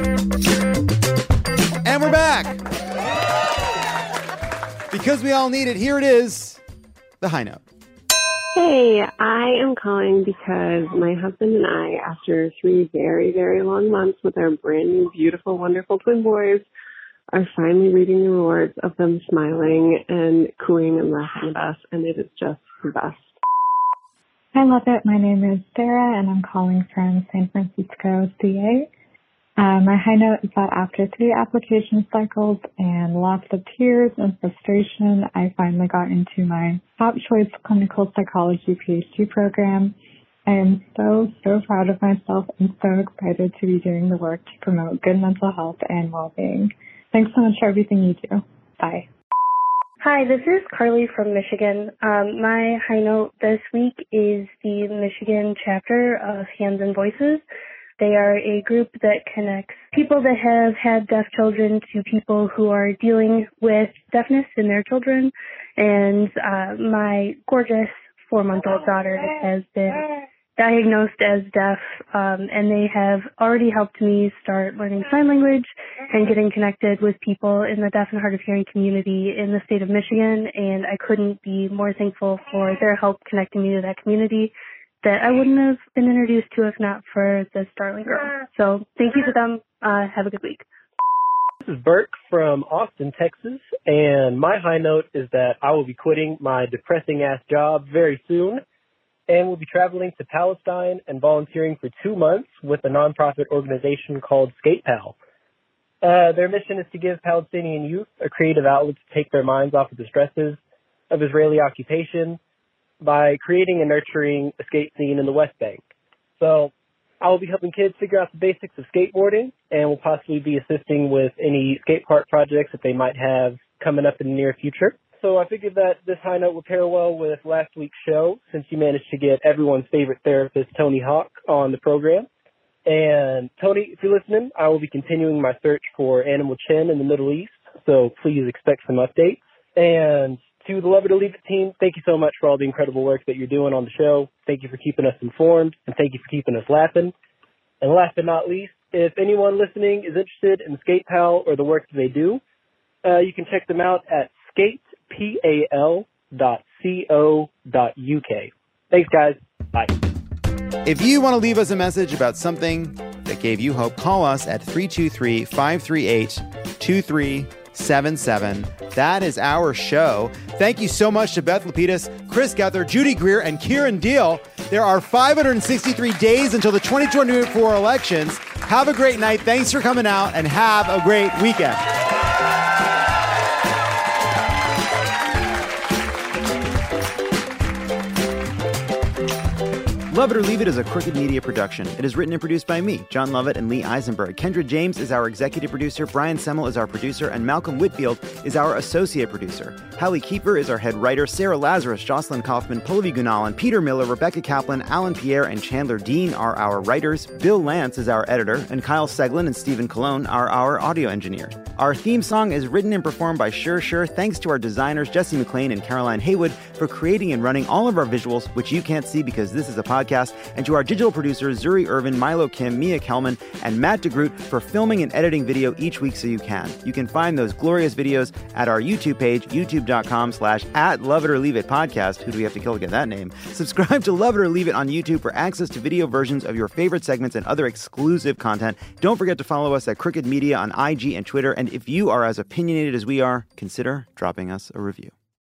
And we're back. Because we all need it, here it is, the high note. Hey, I am calling because my husband and I, after three very, very long months with our brand new, beautiful, wonderful twin boys, are finally reaping the rewards of them smiling and cooing and laughing at us, and it is just the best. I love it. My name is Sarah, and I'm calling from San Francisco, C A. Uh, my high note is that after three application cycles and lots of tears and frustration, I finally got into my top choice clinical psychology PhD program. I am so, so proud of myself and so excited to be doing the work to promote good mental health and well-being. Thanks so much for everything you do. Bye. Hi, this is Carly from Michigan. Um, my high note this week is the Michigan chapter of Hands and Voices. They are a group that connects people that have had deaf children to people who are dealing with deafness in their children. And uh, my gorgeous four-month-old daughter has been diagnosed as deaf, um, and they have already helped me start learning sign language and getting connected with people in the deaf and hard of hearing community in the state of Michigan, and I couldn't be more thankful for their help connecting me to that community that I wouldn't have been introduced to if not for this darling girl. So thank you to them. Uh, have a good week. This is Burke from Austin, Texas, and my high note is that I will be quitting my depressing-ass job very soon, and will be traveling to Palestine and volunteering for two months with a nonprofit organization called SkatePal. Uh, their mission is to give Palestinian youth a creative outlet to take their minds off of the stresses of Israeli occupation by creating and nurturing a skate scene in the West Bank. So I will be helping kids figure out the basics of skateboarding and will possibly be assisting with any skate park projects that they might have coming up in the near future. So I figured that this high note would pair well with last week's show, since you managed to get everyone's favorite therapist, Tony Hawk, on the program. And Tony, if you're listening, I will be continuing my search for Animal Chin in the Middle East, so please expect some updates. And to the Love It or Leave It team, thank you so much for all the incredible work that you're doing on the show. Thank you for keeping us informed, and thank you for keeping us laughing. And last but not least, if anyone listening is interested in SkatePal or the work that they do, uh, you can check them out at skate pal dot co dot uk. Thanks, guys. Bye. If you want to leave us a message about something that gave you hope, call us at three two three, five three eight, two three seven seven. That is our show. Thank you so much to Beth Lapidus, Chris Gether, Judy Greer, and Kieran Deal. There are five hundred sixty-three days until the twenty twenty-four elections. Have a great night. Thanks for coming out, and have a great weekend. Love It or Leave It is a Crooked Media production. It is written and produced by me, John Lovett, and Lee Eisenberg. Kendra James is our executive producer, Brian Semmel is our producer, and Malcolm Whitfield is our associate producer. Hallie Kiefer is our head writer, Sarah Lazarus, Jocelyn Kaufman, Pallavi Gunalan, Peter Miller, Rebecca Kaplan, Alan Pierre, and Chandler Dean are our writers. Bill Lance is our editor, and Kyle Seglin and Stephen Colon are our audio engineer. Our theme song is written and performed by Sure Sure. Thanks to our designers, Jesse McLean and Caroline Haywood, for creating and running all of our visuals, which you can't see because this is a podcast, and to our digital producers, Zuri Irvin, Milo Kim, Mia Kelman, and Matt DeGroot for filming and editing video each week so you can. You can find those glorious videos at our YouTube page, youtube.com slash at Love It or Leave It podcast. Who do we have to kill to get that name? Subscribe to Love It or Leave It on YouTube for access to video versions of your favorite segments and other exclusive content. Don't forget to follow us at Crooked Media on I G and Twitter. And if you are as opinionated as we are, consider dropping us a review.